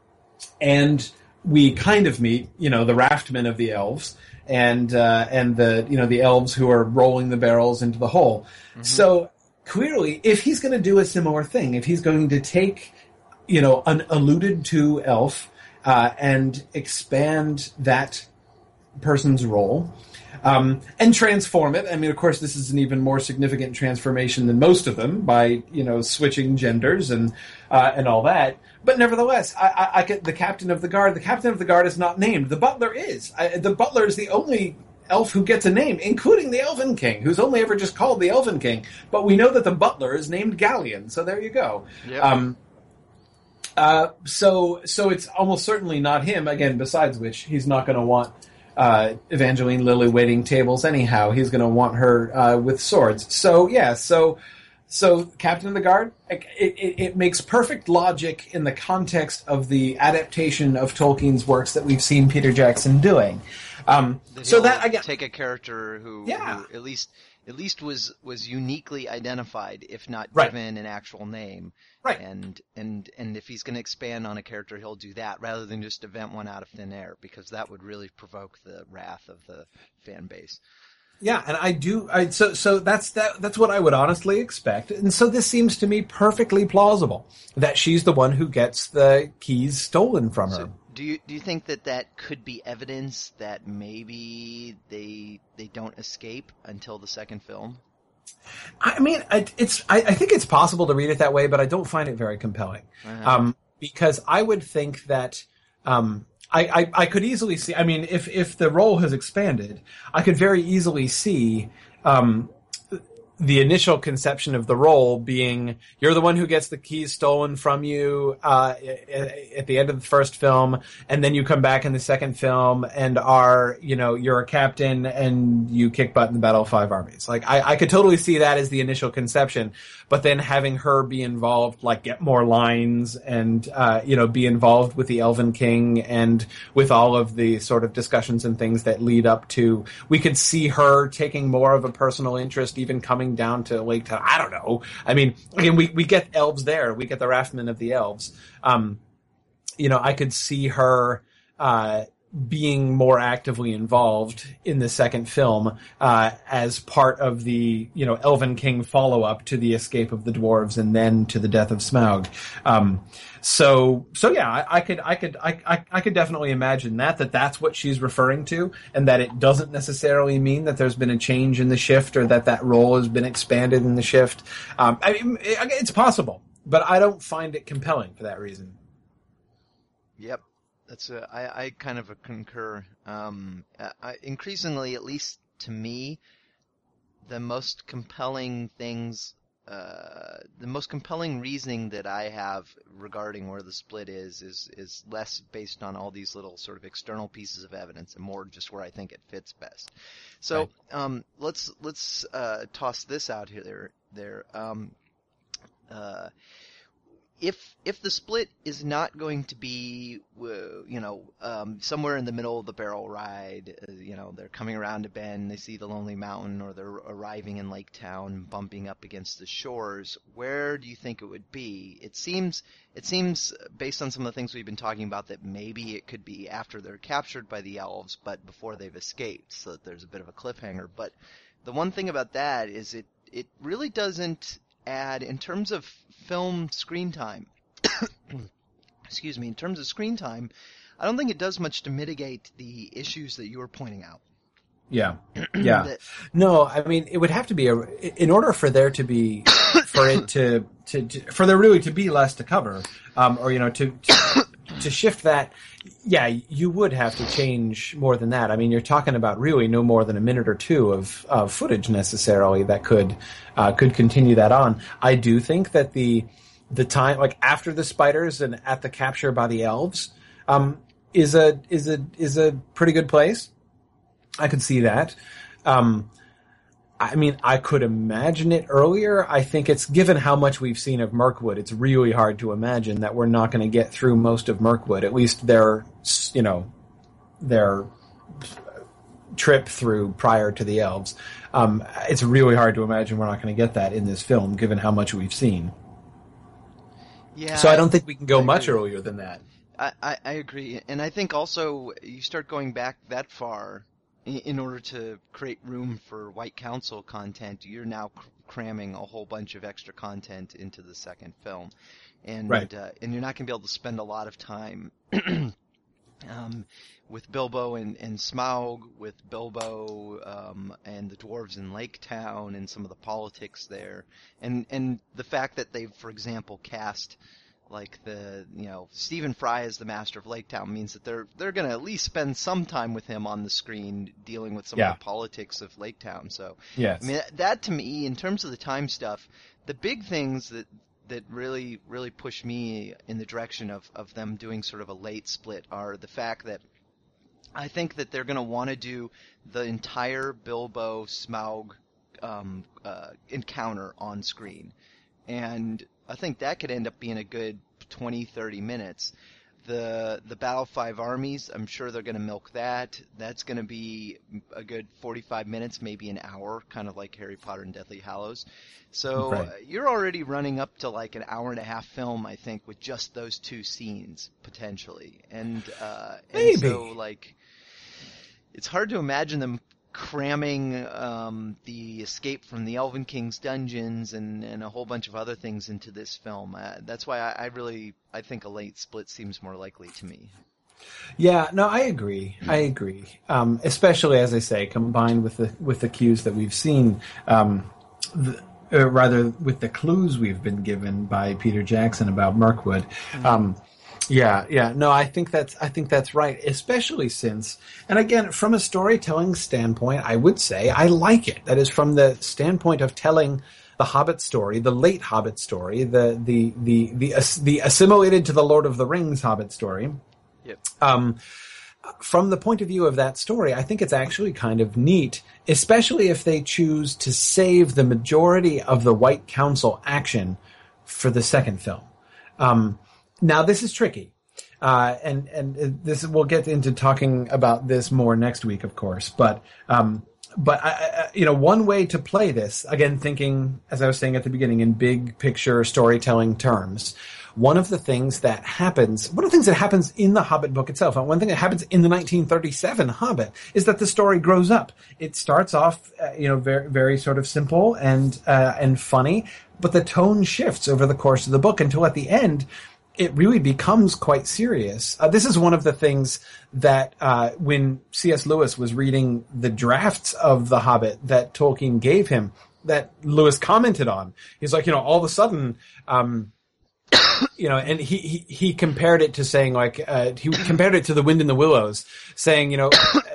and we kind of meet, you know, the raftmen of the elves, and uh, and the, you know, the elves who are rolling the barrels into the hole. Mm-hmm. So clearly, if he's going to do a similar thing, if he's going to take, you know, an alluded to elf uh, and expand that person's role. um, and transform it. I mean, of course, this is an even more significant transformation than most of them by, you know, switching genders and uh, and all that. But nevertheless, I, I, I get the captain of the guard. The captain of the guard is not named. The butler is. I, the butler is the only elf who gets a name, including the Elven King, who's only ever just called the Elven King. But we know that the butler is named Galleon, so there you go. Yep. Um, uh, so, so it's almost certainly not him. Again, besides which, he's not going to want uh, Evangeline Lilly waiting tables anyhow. He's going to want her uh, with swords. So, yeah, so... So, Captain of the Guard, it, it, it makes perfect logic in the context of the adaptation of Tolkien's works that we've seen Peter Jackson doing. Um, that so that I get take a character who, yeah. who at least at least was was uniquely identified, if not right. given an actual name. Right. And and and if he's going to expand on a character, he'll do that rather than just invent one out of thin air, because that would really provoke the wrath of the fan base. Yeah, and I do. I, so, so that's that. That's what I would honestly expect, and so this seems to me perfectly plausible that she's the one who gets the keys stolen from her. So do you do you think that that could be evidence that maybe they they don't escape until the second film? I mean, it's. I, I think it's possible to read it that way, but I don't find it very compelling, uh-huh. um, because I would think that. Um, I, I, I could easily see, I mean, if, if the role has expanded, I could very easily see, um, the initial conception of the role being, you're the one who gets the keys stolen from you, uh, at the end of the first film, and then you come back in the second film and are, you know, you're a captain and you kick butt in the Battle of Five Armies. Like, I, I could totally see that as the initial conception, but then having her be involved, like, get more lines and, uh, you know, be involved with the Elven King and with all of the sort of discussions and things that lead up to, we could see her taking more of a personal interest, even coming down to Lake Town. I don't know. I mean, again, we, we get elves there. We get the Raftmen of the elves. Um, you know, I could see her, uh, being more actively involved in the second film, uh, as part of the, you know, Elven King follow-up to the escape of the dwarves and then to the death of Smaug. Um, so, so yeah, I, I could, I could, I, I, I could definitely imagine that, that that's what she's referring to, and that it doesn't necessarily mean that there's been a change in the shift or that that role has been expanded in the shift. Um, I mean, it, it's possible, but I don't find it compelling for that reason. Yep. That's a, I, I kind of concur. Um, I, increasingly, at least to me, the most compelling things, uh, the most compelling reasoning that I have regarding where the split is, is, is less based on all these little sort of external pieces of evidence and more just where I think it fits best. So, right. um, let's, let's, uh, toss this out here, there, there. Um, uh, If if the split is not going to be, you know, um, somewhere in the middle of the barrel ride, uh, you know, they're coming around a bend, they see the Lonely Mountain, or they're arriving in Lake Town, bumping up against the shores, where do you think it would be? It seems, it seems, based on some of the things we've been talking about, that maybe it could be after they're captured by the elves, but before they've escaped, so that there's a bit of a cliffhanger. But the one thing about that is it, it really doesn't add, in terms of film screen time, excuse me, in terms of screen time, I don't think it does much to mitigate the issues that you were pointing out. Yeah, yeah. that, no, I mean, it would have to be a, in order for there to be, for it to, to, to for there really to be less to cover, um, or, you know, to, to, to shift that, yeah, you would have to change more than that. I mean, you're talking about really no more than a minute or two of, of footage necessarily that could, uh, could continue that on. I do think that the, the time, like after the spiders and at the capture by the elves, um, is a, is a, is a pretty good place. I could see that. Um, I mean, I could imagine it earlier. I think it's, given how much we've seen of Mirkwood, it's really hard to imagine that we're not going to get through most of Mirkwood, at least their, you know, their trip through prior to the elves. Um, it's really hard to imagine we're not going to get that in this film, given how much we've seen. Yeah. So I don't think we can go I much agree. earlier than that. I, I, I agree. And I think also you start going back that far in, in order to create room for White Council content. You're now cr- cramming a whole bunch of extra content into the second film. And, right. uh, and you're not going to be able to spend a lot of time Um, with Bilbo and, and Smaug, with Bilbo um, and the dwarves in Lake Town, and some of the politics there, and and the fact that they've, for example, cast like the you know Stephen Fry as the Master of Lake Town means that they're they're going to at least spend some time with him on the screen dealing with some yeah. of the politics of Lake Town. So yes. I mean that to me, in terms of the time stuff, the big things that that really really push me in the direction of of them doing sort of a late split are the fact that I think that they're going to want to do the entire Bilbo Smaug um, uh, encounter on screen. And I think that could end up being a good twenty, thirty minutes. The the Battle of Five Armies, I'm sure they're going to milk that. That's going to be a good forty-five minutes, maybe an hour, kind of like Harry Potter and Deathly Hallows. So right. uh, you're already running up to like an hour and a half film, I think, with just those two scenes, potentially. And, uh, maybe. and so, like, it's hard to imagine them cramming um, the escape from the Elven King's dungeons and, and a whole bunch of other things into this film. Uh, that's why I, I really I think a late split seems more likely to me. Yeah, no, I agree. I agree. Um, especially, as I say, combined with the with the cues that we've seen, um, the, uh, rather with the clues we've been given by Peter Jackson about Mirkwood. Mm-hmm. Um, Yeah, yeah. No, I think that's I think that's right, especially since, and again, from a storytelling standpoint, I would say I like it. That is, from the standpoint of telling the Hobbit story, the late Hobbit story, the the the the, the assimilated to the Lord of the Rings Hobbit story. Yep. Um, from the point of view of that story, I think it's actually kind of neat, especially if they choose to save the majority of the White Council action for the second film. Um, Now, this is tricky, uh, and and this we'll get into talking about this more next week, of course. But um, but I, I, you know, one way to play this, again, thinking as I was saying at the beginning in big picture storytelling terms, one of the things that happens, one of the things that happens in the Hobbit book itself, and one thing that happens in the nineteen thirty-seven Hobbit, is that the story grows up. It starts off, uh, you know, very very sort of simple and uh, and funny, but the tone shifts over the course of the book until at the end it really becomes quite serious. Uh, this is one of the things that uh, when C S Lewis was reading the drafts of The Hobbit that Tolkien gave him, that Lewis commented on. He's like, you know, all of a sudden, um, you know, and he, he, he compared it to saying like, uh, he compared it to The Wind in the Willows, saying, you know,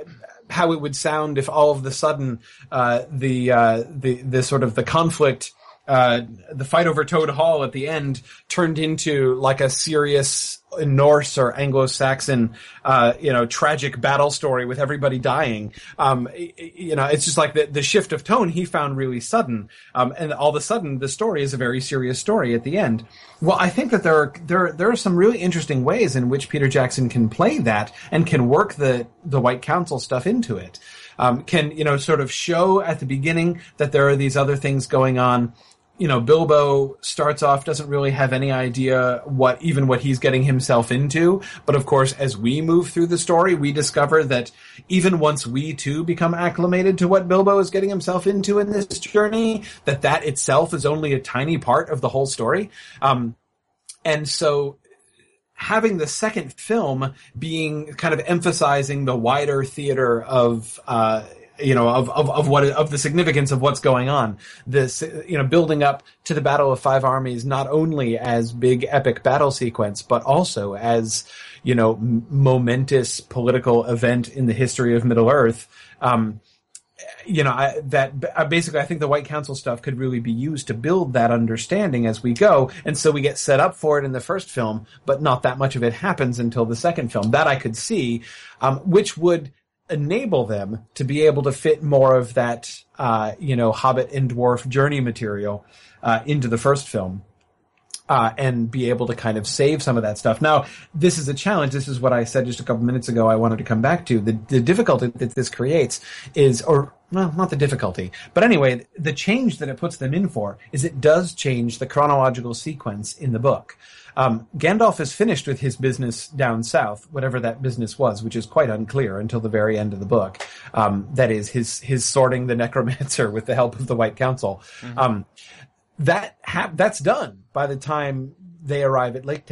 how it would sound if all of a sudden, uh, the, uh, the, the sort of the conflict, Uh, the fight over Toad Hall at the end turned into like a serious Norse or Anglo-Saxon, uh, you know, tragic battle story with everybody dying. Um, you know, it's just like the, the shift of tone he found really sudden. Um, and all of a sudden the story is a very serious story at the end. Well, I think that there are, there, there are some really interesting ways in which Peter Jackson can play that and can work the, the White Council stuff into it. Um, can, you know, sort of show at the beginning that there are these other things going on. You know, Bilbo starts off, doesn't really have any idea what, even what he's getting himself into. But of course, as we move through the story, we discover that even once we too become acclimated to what Bilbo is getting himself into in this journey, that that itself is only a tiny part of the whole story. Um, and so having the second film being kind of emphasizing the wider theater of, uh, you know, of, of, of what, of the significance of what's going on. This, you know, building up to the Battle of Five Armies, not only as big epic battle sequence, but also as, you know, m- momentous political event in the history of Middle Earth. Um, you know, I, that basically, I think the White Council stuff could really be used to build that understanding as we go. And so we get set up for it in the first film, but not that much of it happens until the second film. That I could see, um, which would enable them to be able to fit more of that, uh, you know, Hobbit and Dwarf journey material, uh, into the first film, uh, and be able to kind of save some of that stuff. Now, this is a challenge. This is what I said just a couple minutes ago I wanted to come back to. The, the difficulty that this creates is, or, well, not the difficulty, but anyway, the change that it puts them in for is it does change the chronological sequence in the book. Um, Gandalf is finished with his business down south, whatever that business was, which is quite unclear until the very end of the book. Um, that is his, his sorting the necromancer with the help of the White Council. Mm-hmm. Um, that ha- that's done by the time they arrive at Lake Town.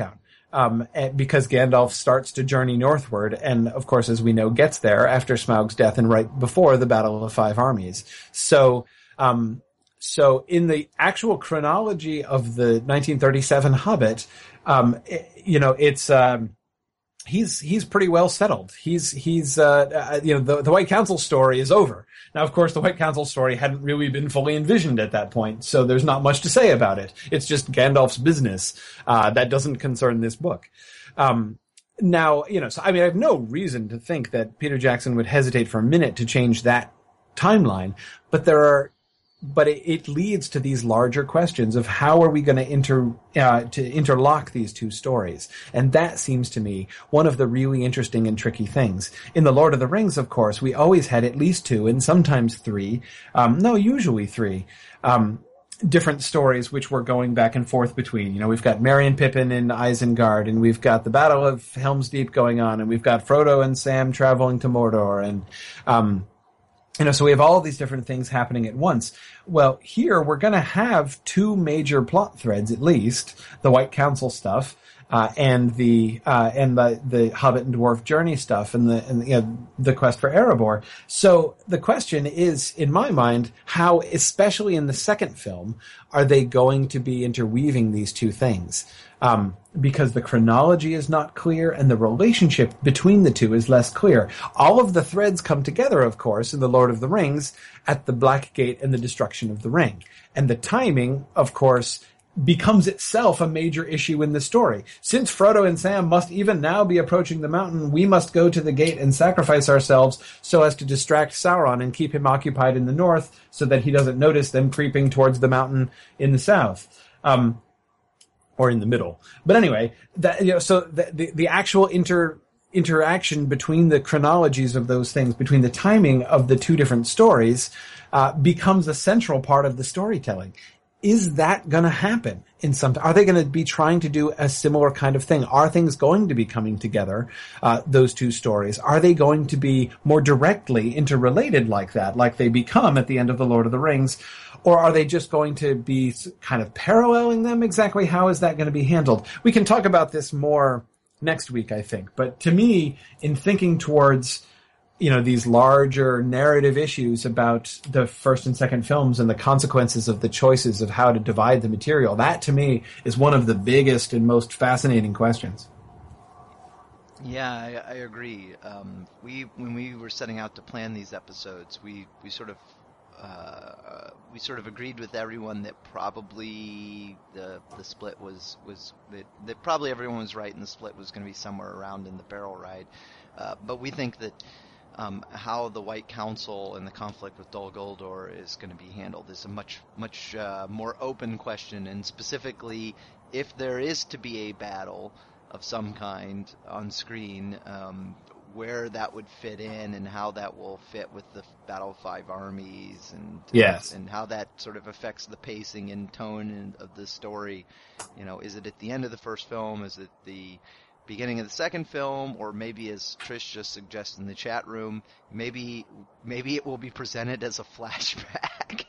Um, and because Gandalf starts to journey northward, and of course, as we know, gets there after Smaug's death and right before the Battle of the Five Armies. So, um, so in the actual chronology of the nineteen thirty-seven Hobbit, um, it, you know, it's um, he's he's pretty well settled. He's he's uh, you know the the White Council story is over. Now, of course, the White Council story hadn't really been fully envisioned at that point, so there's not much to say about it. It's just Gandalf's business. Uh, that doesn't concern this book. Um, now, you know, so I mean, I have no reason to think that Peter Jackson would hesitate for a minute to change that timeline, but there are But it, it leads to these larger questions of how are we going to inter uh, to interlock these two stories, and that seems to me one of the really interesting and tricky things. In the Lord of the Rings, of course, we always had at least two, and sometimes three. Um, no, usually three. Um, different stories which we're going back and forth between. You know, we've got Merry and Pippin in Isengard, and we've got the Battle of Helm's Deep going on, and we've got Frodo and Sam traveling to Mordor, and um, You know, so we have all of these different things happening at once. Well, here we're going to have two major plot threads, at least the White Council stuff, uh, and the uh, and the the Hobbit and Dwarf journey stuff, and the and you know, the quest for Erebor. So the question is, in my mind, how, especially in the second film, are they going to be interweaving these two things? Um, because the chronology is not clear and the relationship between the two is less clear. All of the threads come together, of course, in The Lord of the Rings at the Black Gate and the destruction of the ring. And the timing, of course, becomes itself a major issue in the story. Since Frodo and Sam must even now be approaching the mountain, we must go to the gate and sacrifice ourselves so as to distract Sauron and keep him occupied in the north so that he doesn't notice them creeping towards the mountain in the south. Um, Or in the middle, but anyway, that you know, so the the, the actual inter interaction between the chronologies of those things, between the timing of the two different stories, uh, becomes a central part of the storytelling. Is that going to happen in some? Are they going to be trying to do a similar kind of thing? Are things going to be coming together? Uh, those two stories, are they going to be more directly interrelated like that, like they become at the end of the Lord of the Rings? Or are they just going to be kind of paralleling them? Exactly how is that going to be handled? We can talk about this more next week, I think. But to me, in thinking towards, you know, these larger narrative issues about the first and second films and the consequences of the choices of how to divide the material, that to me is one of the biggest and most fascinating questions. Yeah, I, I agree. Um, we when we were setting out to plan these episodes, we, we sort of Uh, we sort of agreed with everyone that probably the the split was was that, that probably everyone was right, and the split was going to be somewhere around in the barrel ride. Uh, but we think that um, how the White Council and the conflict with Dol Guldur is going to be handled is a much much uh, more open question, and specifically, if there is to be a battle of some kind on screen, um, where that would fit in and how that will fit with the Battle of Five Armies, and yes. and how that sort of affects the pacing and tone of the story. You know, is it at the end of the first film? Is it the beginning of the second film? Or maybe, as Trish just suggested in the chat room, maybe maybe it will be presented as a flashback.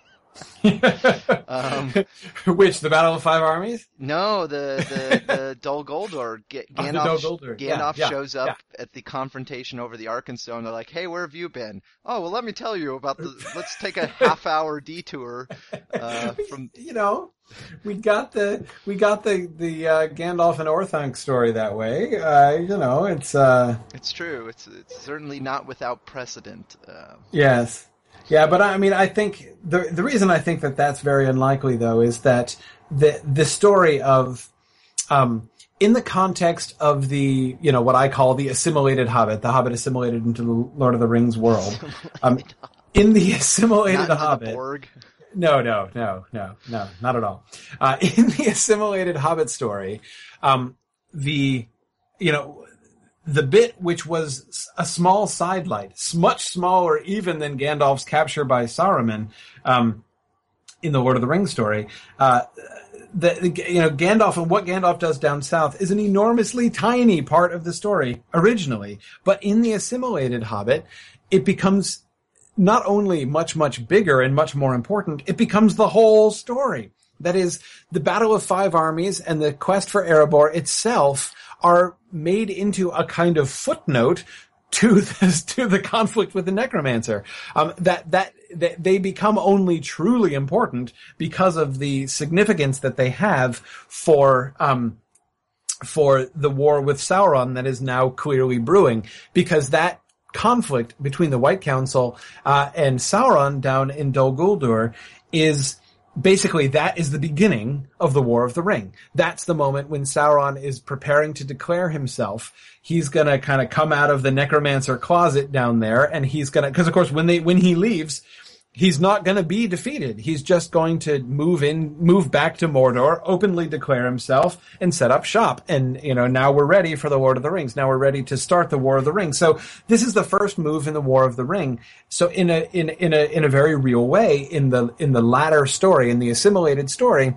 um, Which, the Battle of Five Armies? No, the the, the Dol Guldur. G- Gandalf, oh, Dol Guldur. Gandalf yeah, shows up yeah. at the confrontation over the Arkenstone. They're like, "Hey, where have you been?" "Oh, well, let me tell you about the. Let's take a half-hour detour uh, from." You know, we got the we got the the uh, Gandalf and Orthanc story that way. Uh, you know, it's uh, it's true. It's it's certainly not without precedent. Uh, yes. Yeah, but I mean, I think the the reason I think that that's very unlikely, though, is that the the story of, um, in the context of the, you know, what I call the assimilated Hobbit, the Hobbit assimilated into the Lord of the Rings world, um, in the assimilated not Hobbit. The Borg. No, no, no, no, no, not at all. Uh, in the assimilated Hobbit story, um, the, you know. The bit which was a small sidelight, much smaller even than Gandalf's capture by Saruman, um, in the Lord of the Rings story, uh, the, you know, Gandalf and what Gandalf does down south is an enormously tiny part of the story originally. But in the assimilated Hobbit, it becomes not only much, much bigger and much more important, it becomes the whole story. That is, the Battle of Five Armies and the quest for Erebor itself are made into a kind of footnote to this, to the conflict with the Necromancer. Um, that, that, that they become only truly important because of the significance that they have for, um, for the war with Sauron that is now clearly brewing, because that conflict between the White Council, uh, and Sauron down in Dol Guldur is basically, that is the beginning of the War of the Ring. That's the moment when Sauron is preparing to declare himself. He's gonna kind of come out of the necromancer closet down there, and he's gonna, because of course when they, when he leaves, he's not gonna be defeated. He's just going to move in, move back to Mordor, openly declare himself, and set up shop. And, you know, now we're ready for the Lord of the Rings. Now we're ready to start the War of the Ring. So this is the first move in the War of the Ring. So in a, in, in a, in a very real way, in the, in the latter story, in the assimilated story,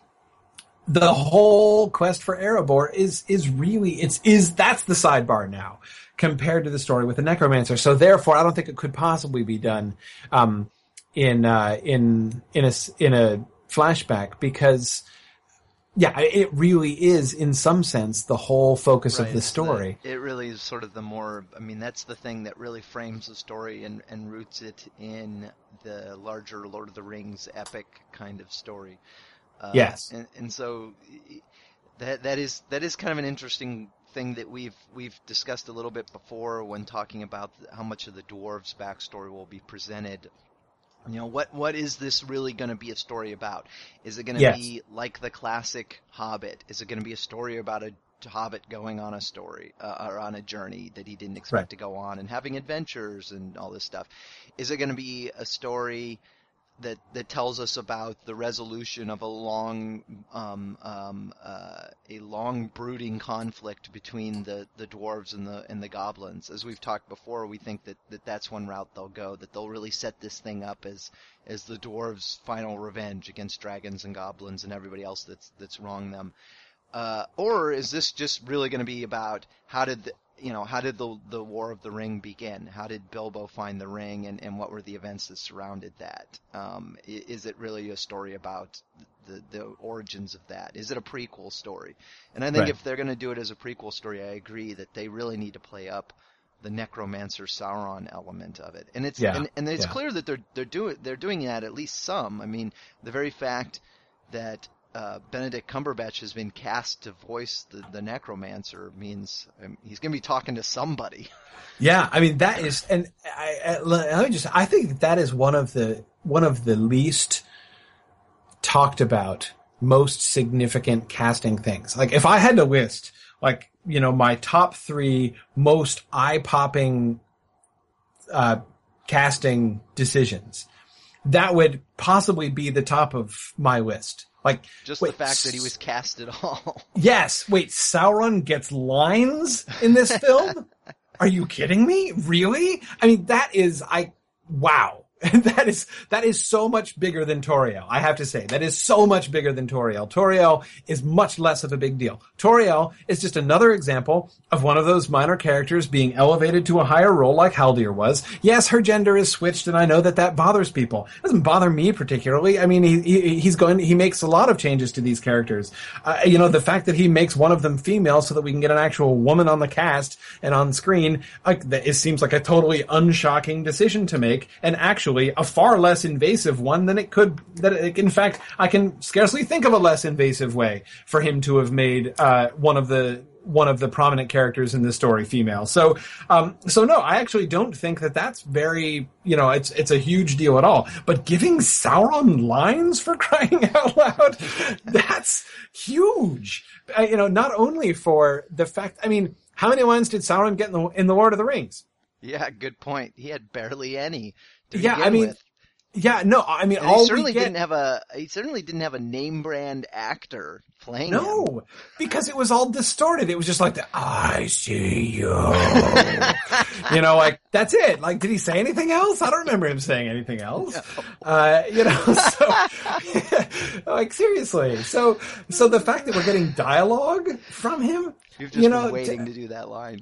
the whole quest for Erebor is, is really, it's, is, that's the sidebar now, compared to the story with the Necromancer. So therefore, I don't think it could possibly be done, um, in, uh, in, in a, in a flashback, because, yeah, it really is, in some sense, the whole focus right, of the story. The, it really is sort of the more, I mean, that's the thing that really frames the story and, and roots it in the larger Lord of the Rings epic kind of story. Uh, yes. And, and so that, that is, that is kind of an interesting thing that we've, we've discussed a little bit before when talking about how much of the dwarves' backstory will be presented. You know, what, what is this really going to be a story about? Is it going to yes. be like the classic Hobbit? Is it going to be a story about a Hobbit going on a story, uh, or on a journey that he didn't expect right. to go on and having adventures and all this stuff? Is it going to be a story that, that tells us about the resolution of a long, um, um, uh, a long brooding conflict between the, the dwarves and the, and the goblins? As we've talked before, we think that, that that's one route they'll go, that they'll really set this thing up as, as the dwarves' final revenge against dragons and goblins and everybody else that's, that's wronged them. Uh, or is this just really going to be about how did the, you know, how did the the War of the Ring begin? How did Bilbo find the ring, and, and what were the events that surrounded that? Um, is it really a story about the, the origins of that? Is it a prequel story? And I think right. if they're going to do it as a prequel story, I agree that they really need to play up the Necromancer Sauron element of it. And it's yeah. and, and it's yeah. clear that they're they're doing they're doing that at least some. I mean, the very fact that Uh, Benedict Cumberbatch has been cast to voice the, the Necromancer means um, he's going to be talking to somebody. Yeah, I mean that is, and I, I, let me just, I think that, that is one of the one of the least talked about, most significant casting things. Like if I had to list, like you know, my top three most eye-popping uh, casting decisions, that would possibly be the top of my list. Like just wait, the fact that he was cast at all. Yes. Wait, Sauron gets lines in this film? Are you kidding me? Really? I mean, that is, I, wow. that is, that is so much bigger than Toriel. I have to say, that is so much bigger than Toriel. Toriel is much less of a big deal. Toriel is just another example of one of those minor characters being elevated to a higher role like Haldir was. Yes, her gender is switched, and I know that that bothers people. It doesn't bother me particularly. I mean, he, he he's going, he makes a lot of changes to these characters. Uh, you know, the fact that he makes one of them female so that we can get an actual woman on the cast and on screen, like, that it seems like a totally unshocking decision to make, and actually a far less invasive one than it could, that it, in fact, I can scarcely think of a less invasive way for him to have made, uh, one of the, one of the prominent characters in the story female. So, um, so no, I actually don't think that that's very, you know, it's, it's a huge deal at all. But giving Sauron lines, for crying out loud, that's huge. Uh, you know, not only for the fact, I mean, how many lines did Sauron get in the, in the Lord of the Rings? Yeah, good point. He had barely any. Yeah, I mean, with. yeah, no, I mean, and all he certainly we get, didn't have a. He certainly didn't have a name brand actor playing no, him. Because it was all distorted. It was just like the "I see you," you know, like that's it. Like, did he say anything else? I don't remember him saying anything else. No. Uh, you know, so like seriously. So, so the fact that we're getting dialogue from him, You've just you know, been waiting t- to do that line.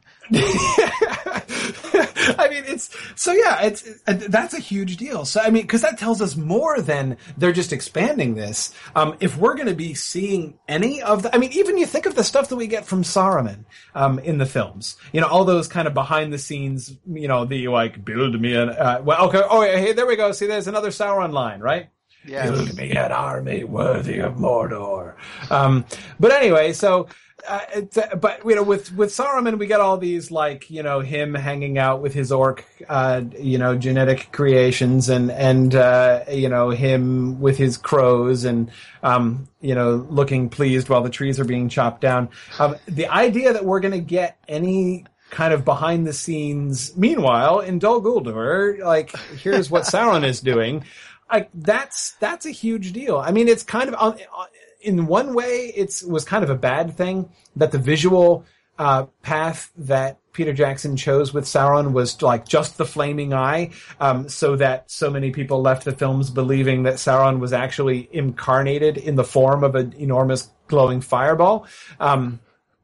I mean, it's so yeah, it's that's a huge deal. So I mean, because that tells us more than they're just expanding this. Um, if we're going to be seeing any of the, I mean, even you think of the stuff that we get from Saruman um, in the films. You know, all those kind of behind the scenes. You know, the like build me an uh, well, okay, oh yeah, hey, there we go. See, there's another Sauron line, right? Yeah. Build me an army worthy of Mordor. Um, but anyway, so. Uh, it's, uh, but you know, with with Saruman, we get all these like you know him hanging out with his orc, uh, you know, genetic creations, and and uh, you know him with his crows, and um, you know looking pleased while the trees are being chopped down. Um, the idea that we're going to get any kind of behind the scenes, meanwhile in Dol Guldur, like here's what Sauron is doing, like that's that's a huge deal. I mean, it's kind of on. on in one way, it was kind of a bad thing that the visual uh, path that Peter Jackson chose with Sauron was like just the flaming eye, um, so that so many people left the films believing that Sauron was actually incarnated in the form of an enormous glowing fireball. Um,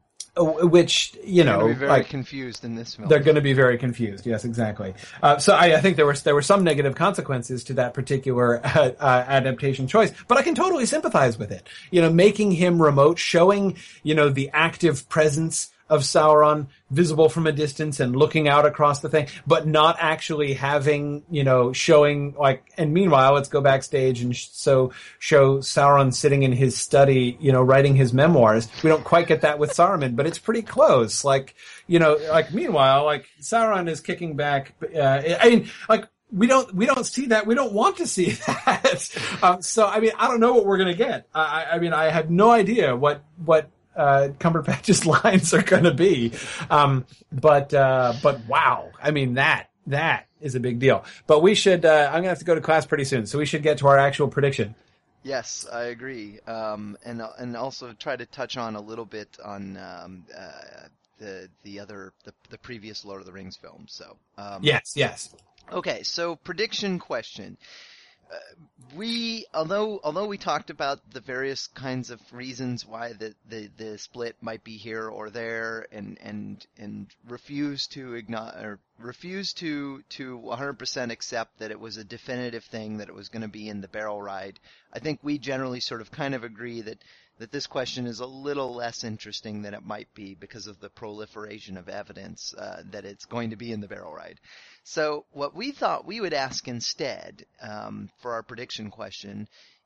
Which, you know, they're be very like, confused in this film. They're going to be very confused. Yes, exactly. Uh, so I, I think there were there were some negative consequences to that particular uh, uh, adaptation choice, but I can totally sympathize with it. You know, making him remote, showing you know the active presence of Sauron visible from a distance and looking out across the thing, but not actually having, you know, showing like, and meanwhile, let's go backstage and sh- so show Sauron sitting in his study, you know, writing his memoirs. We don't quite get that with Saruman, but it's pretty close. Like, you know, like meanwhile, like Sauron is kicking back. Uh, I mean, like, we don't, we don't see that. We don't want to see that. um, so, I mean, I don't know what we're going to get. I, I mean, I have no idea what, what, Uh, Cumberbatch's lines are going to be. Um, but, uh, but wow. I mean, that, that is a big deal. But we should, uh, I'm going to have to go to class pretty soon, so we should get to our actual prediction. Yes, I agree. Um, and, and also try to touch on a little bit on, um, uh, the, the other, the, the previous Lord of the Rings films. So, um, yes, yes. Okay. So prediction question. Uh, we, although, although we talked about the various kinds of reasons why the, the, the split might be here or there, and, and, and refuse to ignore, or refuse to, to one hundred percent accept that it was a definitive thing, that it was going to be in the barrel ride, I think we generally sort of kind of agree that, that this question is a little less interesting than it might be because of the proliferation of evidence, uh, that it's going to be in the barrel ride. So what we thought we would ask instead, um, for our prediction question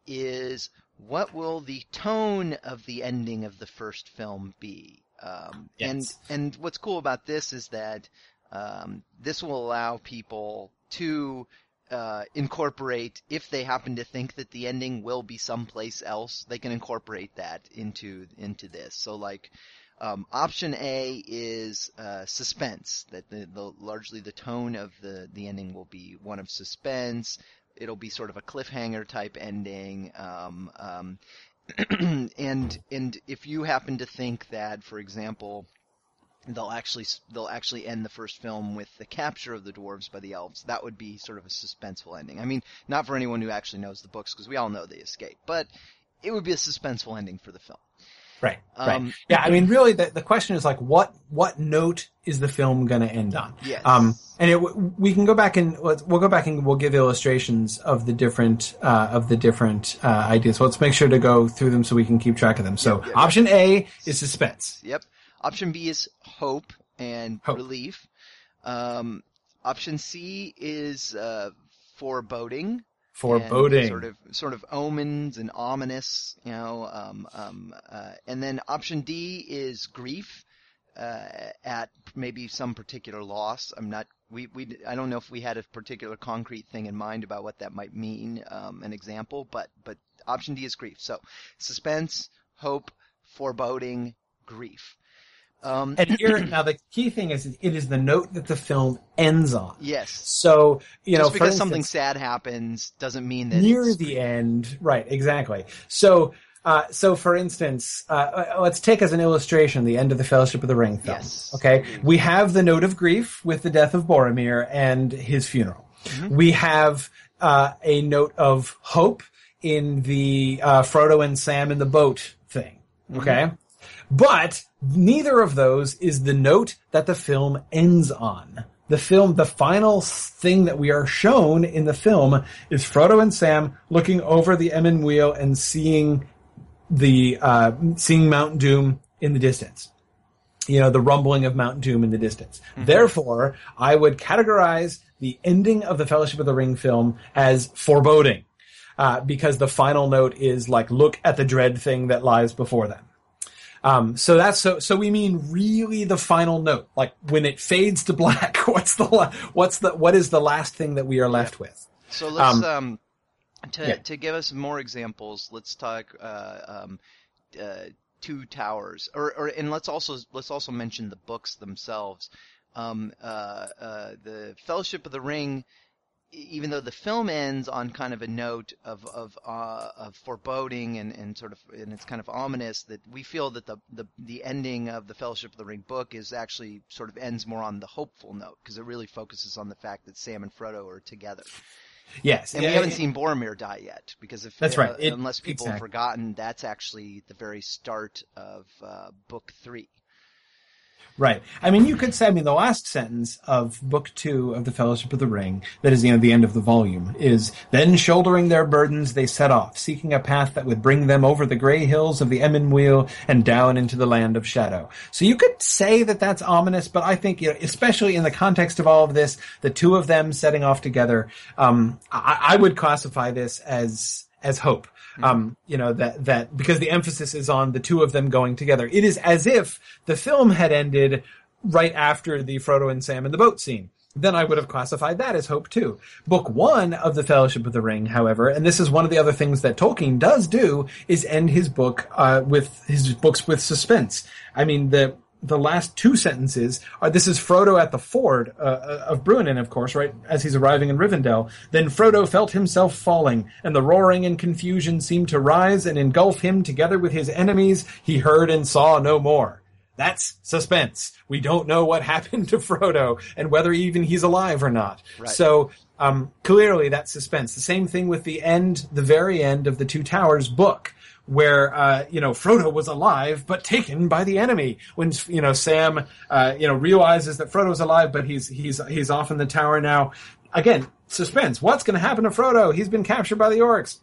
is, what will the tone of the ending of the first film be? Um, yes. and, and what's cool about this is that, um, this will allow people to, uh, incorporate, if they happen to think that the ending will be someplace else, they can incorporate that into, into this. So like, Um, option A is uh, suspense. That the, the largely the tone of the, the ending will be one of suspense. It'll be sort of a cliffhanger type ending. Um, um, and and if you happen to think that, for example, they'll actually they'll actually end the first film with the capture of the dwarves by the elves, that would be sort of a suspenseful ending. I mean, not for anyone who actually knows the books, because we all know they escape, but it would be a suspenseful ending for the film. Right, right. Um, yeah, I mean, really, the, the question is like, what what note is the film going to end on? Yes. Um, and it, we can go back and we'll go back and we'll give illustrations of the different uh, of the different uh, ideas. So let's make sure to go through them so we can keep track of them. So, yep, yep, option A is suspense. Yep. Option B is hope and hope. relief. Um, option C is uh, foreboding. Foreboding, sort of, sort of omens and ominous, you know. Um, um, uh, and then option D is grief uh, at maybe some particular loss. I'm not. We we I don't know if we had a particular concrete thing in mind about what that might mean. Um, an example, but but option D is grief. So suspense, hope, foreboding, grief. Um, and here, now the key thing is, it is the note that the film ends on. Yes. So, you know, just because for something instance, sad happens doesn't mean that near it's the end, right? Exactly. So, uh, so for instance, uh, let's take as an illustration the end of the Fellowship of the Ring film. Yes. Okay, we have the note of grief with the death of Boromir and his funeral. Mm-hmm. We have uh, a note of hope in the uh, Frodo and Sam in the boat thing. Okay. Mm-hmm. But neither of those is the note that the film ends on. The film, the final thing that we are shown in the film is Frodo and Sam looking over the Emyn Wheel and seeing the, uh, seeing Mount Doom in the distance. You know, the rumbling of Mount Doom in the distance. Mm-hmm. Therefore, I would categorize the ending of the Fellowship of the Ring film as foreboding. Uh, because the final note is like, look at the dread thing that lies before them. Um, so that's, so, so we mean really the final note, like when it fades to black, what's the, what's the, what is the last thing that we are left with? So let's, um, um to, yeah. to give us more examples, let's talk, uh, um, uh, Two Towers, or, or, and let's also, let's also mention the books themselves. Um, uh, uh, the Fellowship of the Ring, even though the film ends on kind of a note of of uh, of foreboding and, and sort of, and it's kind of ominous, that we feel that the, the the ending of the Fellowship of the Ring book is actually sort of ends more on the hopeful note, because it really focuses on the fact that Sam and Frodo are together. Yes, and yeah, we haven't it, seen Boromir die yet, because if that's uh, right. It, unless people exactly. have forgotten, that's actually the very start of uh, book three. Right. I mean, you could say, I mean, the last sentence of book two of the Fellowship of the Ring, that is, you know, the end of the volume, is, then shouldering their burdens, they set off, seeking a path that would bring them over the gray hills of the Emyn Wheel and down into the land of shadow. So you could say that that's ominous, but I think, you know, especially in the context of all of this, the two of them setting off together, um, I, I would classify this as, as hope. Um, you know, that, that, because the emphasis is on the two of them going together. It is as if the film had ended right after the Frodo and Sam in the boat scene. Then I would have classified that as hope too. Book one of the Fellowship of the Ring, however, and this is one of the other things that Tolkien does do, is end his book, uh, with his books with suspense. I mean, the, the last two sentences are, this is Frodo at the ford uh, of Bruinen, of course, right, as he's arriving in Rivendell. Then Frodo felt himself falling, and the roaring and confusion seemed to rise and engulf him together with his enemies. He heard and saw no more. That's suspense. We don't know what happened to Frodo and whether even he's alive or not. Right. So um, clearly that's suspense. The same thing with the end, the very end of the Two Towers book, where, uh, you know, Frodo was alive, but taken by the enemy. When, you know, Sam, uh, you know, realizes that Frodo's alive, but he's, he's, he's off in the tower now. Again, suspense. What's going to happen to Frodo? He's been captured by the orcs.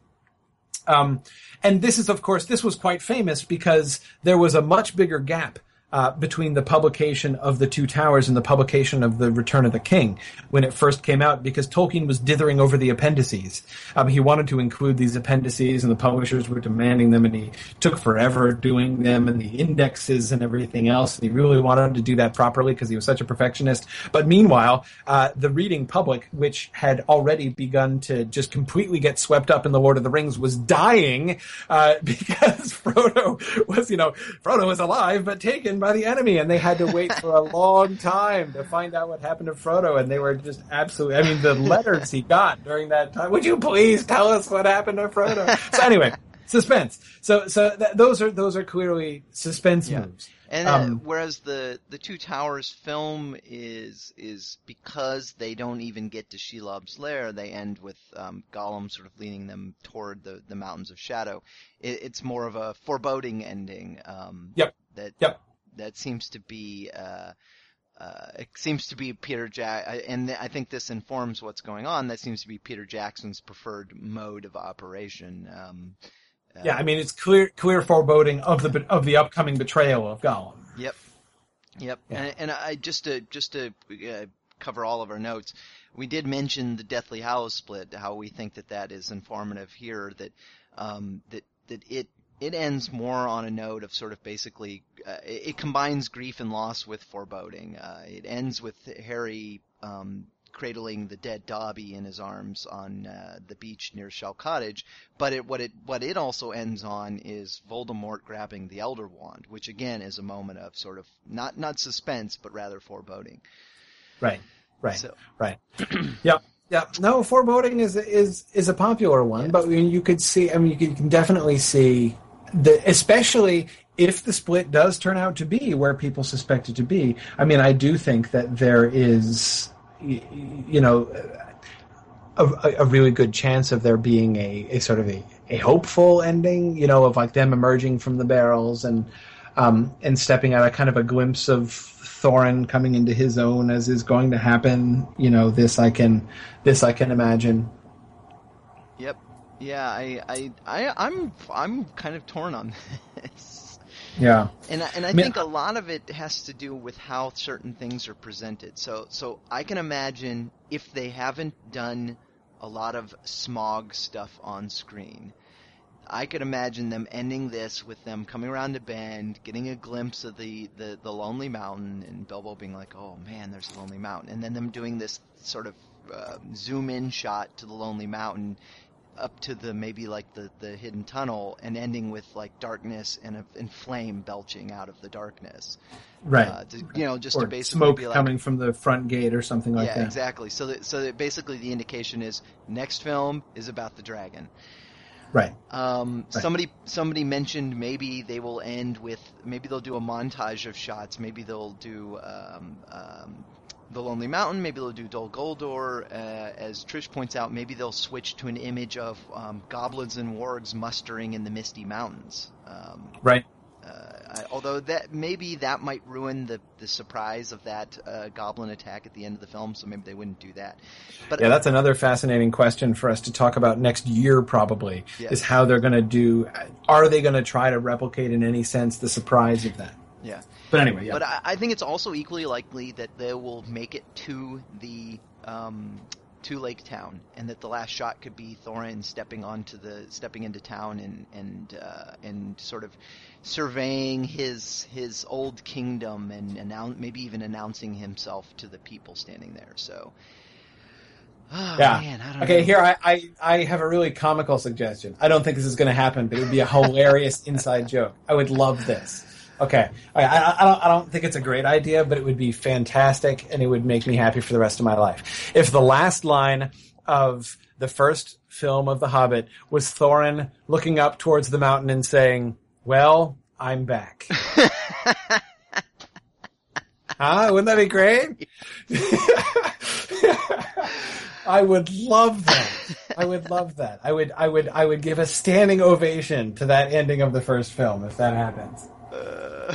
Um, and this is, of course, this was quite famous because there was a much bigger gap Uh, between the publication of the Two Towers and the publication of the Return of the King when it first came out, because Tolkien was dithering over the appendices. Um, he wanted to include these appendices, and the publishers were demanding them, and he took forever doing them, and the indexes and everything else. And he really wanted to do that properly because he was such a perfectionist. But meanwhile, uh, the reading public, which had already begun to just completely get swept up in the Lord of the Rings, was dying uh, because Frodo was, you know, Frodo was alive but taken by the enemy, and they had to wait for a long time to find out what happened to Frodo, and they were just absolutely, I mean, the letters he got during that time, would you please tell us what happened to Frodo? So anyway, suspense. So, so th- those are, those are clearly suspense yeah. moves. And uh, um, whereas the, the Two Towers film is, is because they don't even get to Shelob's lair, they end with, um, Gollum sort of leading them toward the, the Mountains of Shadow. It, it's more of a foreboding ending, um, yep. that, yep. that seems to be, uh, uh, it seems to be Peter Jack, and I think this informs what's going on. That seems to be Peter Jackson's preferred mode of operation. Um, uh, yeah, I mean, it's clear, clear foreboding of the, of the upcoming betrayal of Gollum. Yep. Yep. Yeah. And, and I, just to, just to, uh, cover all of our notes, we did mention the Deathly Hallows split, how we think that that is informative here, that, um, that, that it, It ends more on a note of sort of basically, uh, it, it combines grief and loss with foreboding. Uh, it ends with Harry um, cradling the dead Dobby in his arms on uh, the beach near Shell Cottage. But it, what it what it also ends on is Voldemort grabbing the Elder Wand, which again is a moment of sort of not not suspense, but rather foreboding. Right. Right. So. Right. Yep. Yeah, no, foreboding is is is a popular one, yeah. But you could see, I mean, you can definitely see the, especially if the split does turn out to be where people suspect it to be. I mean, I do think that there is, you know, a, a really good chance of there being a, a sort of a, a hopeful ending, you know, of like them emerging from the barrels and, um, and stepping out a kind of a glimpse of Thorin coming into his own, as is going to happen. You know, this I can, this I can imagine. Yep. Yeah, I, I, I, I'm, I'm kind of torn on this. Yeah. And I, and I, I mean, think a lot of it has to do with how certain things are presented. So, so I can imagine if they haven't done a lot of Smaug stuff on screen, I could imagine them ending this with them coming around the bend, getting a glimpse of the, the, the Lonely Mountain, and Bilbo being like, oh man, there's a Lonely Mountain. And then them doing this sort of uh, zoom-in shot to the Lonely Mountain up to the maybe like the, the hidden tunnel, and ending with like darkness and, a, and flame belching out of the darkness. Right. Uh, to, you know, just or to basically smoke be like, coming from the front gate or something like yeah, that. Yeah, exactly. So that, so that basically the indication is next film is about the dragon. Right. Um, right. Somebody somebody mentioned maybe they will end with, maybe they'll do a montage of shots. Maybe they'll do um, um, the Lonely Mountain. Maybe they'll do Dol Guldur. Uh, as Trish points out, maybe they'll switch to an image of um, goblins and wargs mustering in the Misty Mountains. Um, right. Uh, although that maybe that might ruin the, the surprise of that uh, goblin attack at the end of the film, so maybe they wouldn't do that. But yeah, that's another fascinating question for us to talk about next year. Probably yes. is how they're going to do. Are they going to try to replicate in any sense the surprise of that? Yeah. But anyway, yeah. But I, I think it's also equally likely that they will make it to the um, to Lake Town, and that the last shot could be Thorin stepping onto the stepping into town and and uh, and sort of surveying his his old kingdom, and announce, maybe even announcing himself to the people standing there. So, oh, yeah. Man, I don't okay, know. here I, I I have a really comical suggestion. I don't think this is going to happen, but it would be a hilarious inside joke. I would love this. Okay, I, I, I don't I don't think it's a great idea, but it would be fantastic, and it would make me happy for the rest of my life. If the last line of the first film of The Hobbit was Thorin looking up towards the mountain and saying, "Well, I'm back." Huh? Wouldn't that be great? I would love that. I would love that. I would I would I would give a standing ovation to that ending of the first film if that happens. Uh...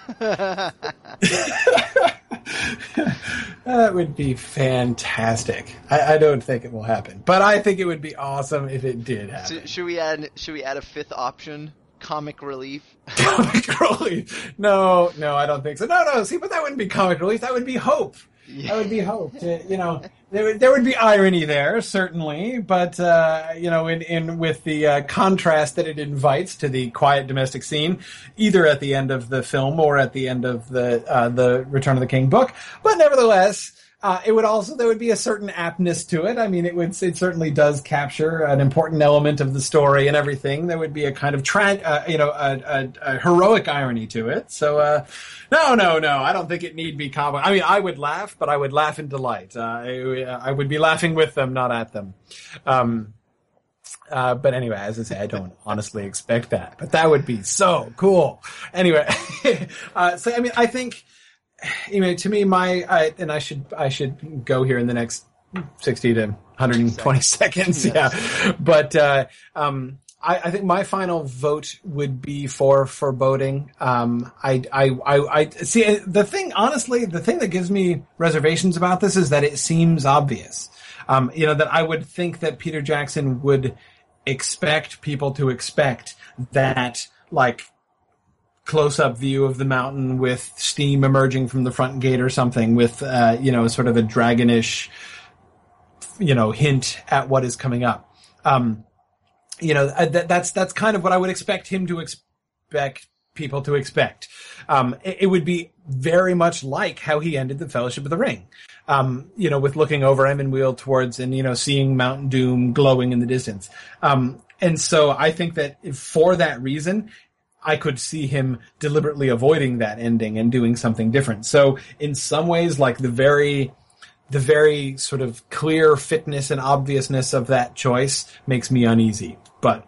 That would be fantastic. I, I don't think it will happen, but I think it would be awesome if it did happen. So, should we add? Should we add a fifth option? Comic relief. Comic relief? No, no, I don't think so. No, no. See, but that wouldn't be comic relief. That would be hope. Yeah. That would be hope. To, you know, there would there would be irony there, certainly, but uh, you know, in, in with the uh, contrast that it invites to the quiet domestic scene, either at the end of the film or at the end of the uh, the Return of the King book. But nevertheless, uh, it would also there would be a certain aptness to it. I mean, it would it certainly does capture an important element of the story and everything. There would be a kind of tra- uh, you know a, a, a heroic irony to it. So. Uh, No, no, no. I don't think it need be comic. I mean, I would laugh, but I would laugh in delight. Uh, I, I would be laughing with them, not at them. Um, uh, but anyway, as I say, I don't honestly expect that. But that would be so cool. Anyway, uh, so I mean, I think, you know, to me, my I, and I should I should go here in the next sixty to one hundred twenty seconds. Yes. Yeah, but. Uh, um, I, I think my final vote would be for foreboding. Um, I, I, I, I see the thing. Honestly, the thing that gives me reservations about this is that it seems obvious. Um, you know, that I would think that Peter Jackson would expect people to expect that, like, close-up view of the mountain with steam emerging from the front gate or something, with uh, you know, sort of a dragonish, you know, hint at what is coming up. Um, You know, that, that's, that's kind of what I would expect him to expect people to expect. Um, it, it would be very much like how he ended the Fellowship of the Ring. Um, you know, with looking over Emondwell towards and, you know, seeing Mount Doom glowing in the distance. Um, and so I think that for that reason, I could see him deliberately avoiding that ending and doing something different. So in some ways, like the very, the very sort of clear fitness and obviousness of that choice makes me uneasy. But,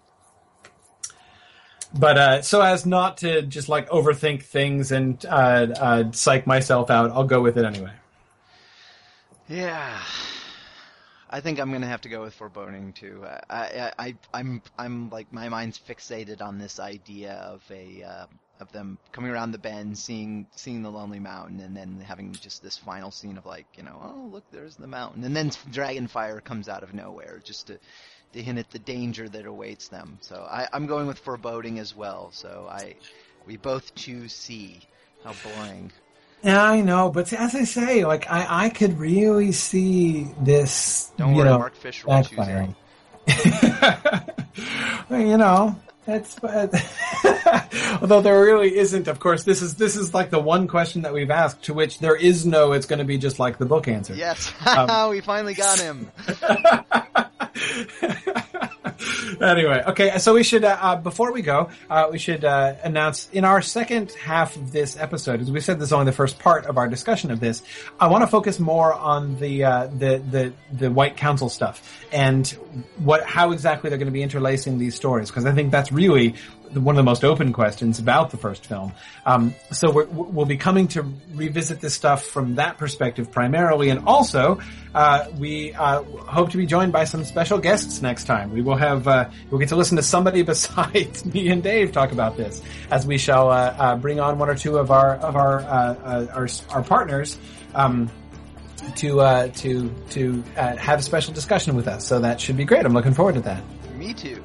but, uh, so as not to just like overthink things and, uh, uh, psych myself out, I'll go with it anyway. Yeah. I think I'm gonna have to go with foreboding too. I, I, I I'm, I'm like, my mind's fixated on this idea of a, uh, of them coming around the bend, seeing seeing the Lonely Mountain, and then having just this final scene of like, you know, oh look, there's the mountain, and then Dragonfire comes out of nowhere just to to hint at the danger that awaits them. So I, I'm going with foreboding as well. So I we both choose C. How boring. Yeah, I know, but as I say, like I, I could really see this. Don't you worry, know, Mark Fisher will choose A. Well, you know, that's. Although there really isn't, of course, this is this is like the one question that we've asked to which there is no. It's going to be just like the book answer. Yes, um, we finally got him. Anyway, okay, so we should, uh, uh, before we go, uh, we should uh, announce in our second half of this episode, as we said, this is only the first part of our discussion of this, I want to focus more on the, uh, the, the, the White Council stuff and what, how exactly they're going to be interlacing these stories, because I think that's really one of the most open questions about the first film. Um, so we're, we'll be coming to revisit this stuff from that perspective primarily, and also uh, we uh, hope to be joined by some special guests next time. We will have uh, we'll get to listen to somebody besides me and Dave talk about this, as we shall uh, uh, bring on one or two of our of our uh, uh, our, our partners um, to uh, to to uh, have a special discussion with us. So that should be great. I'm looking forward to that. Me too.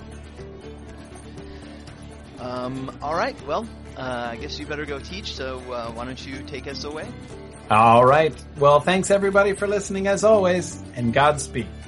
Um, all right, well, uh, I guess you better go teach, so uh, why don't you take us away? All right. Well, thanks everybody for listening as always, and Godspeed.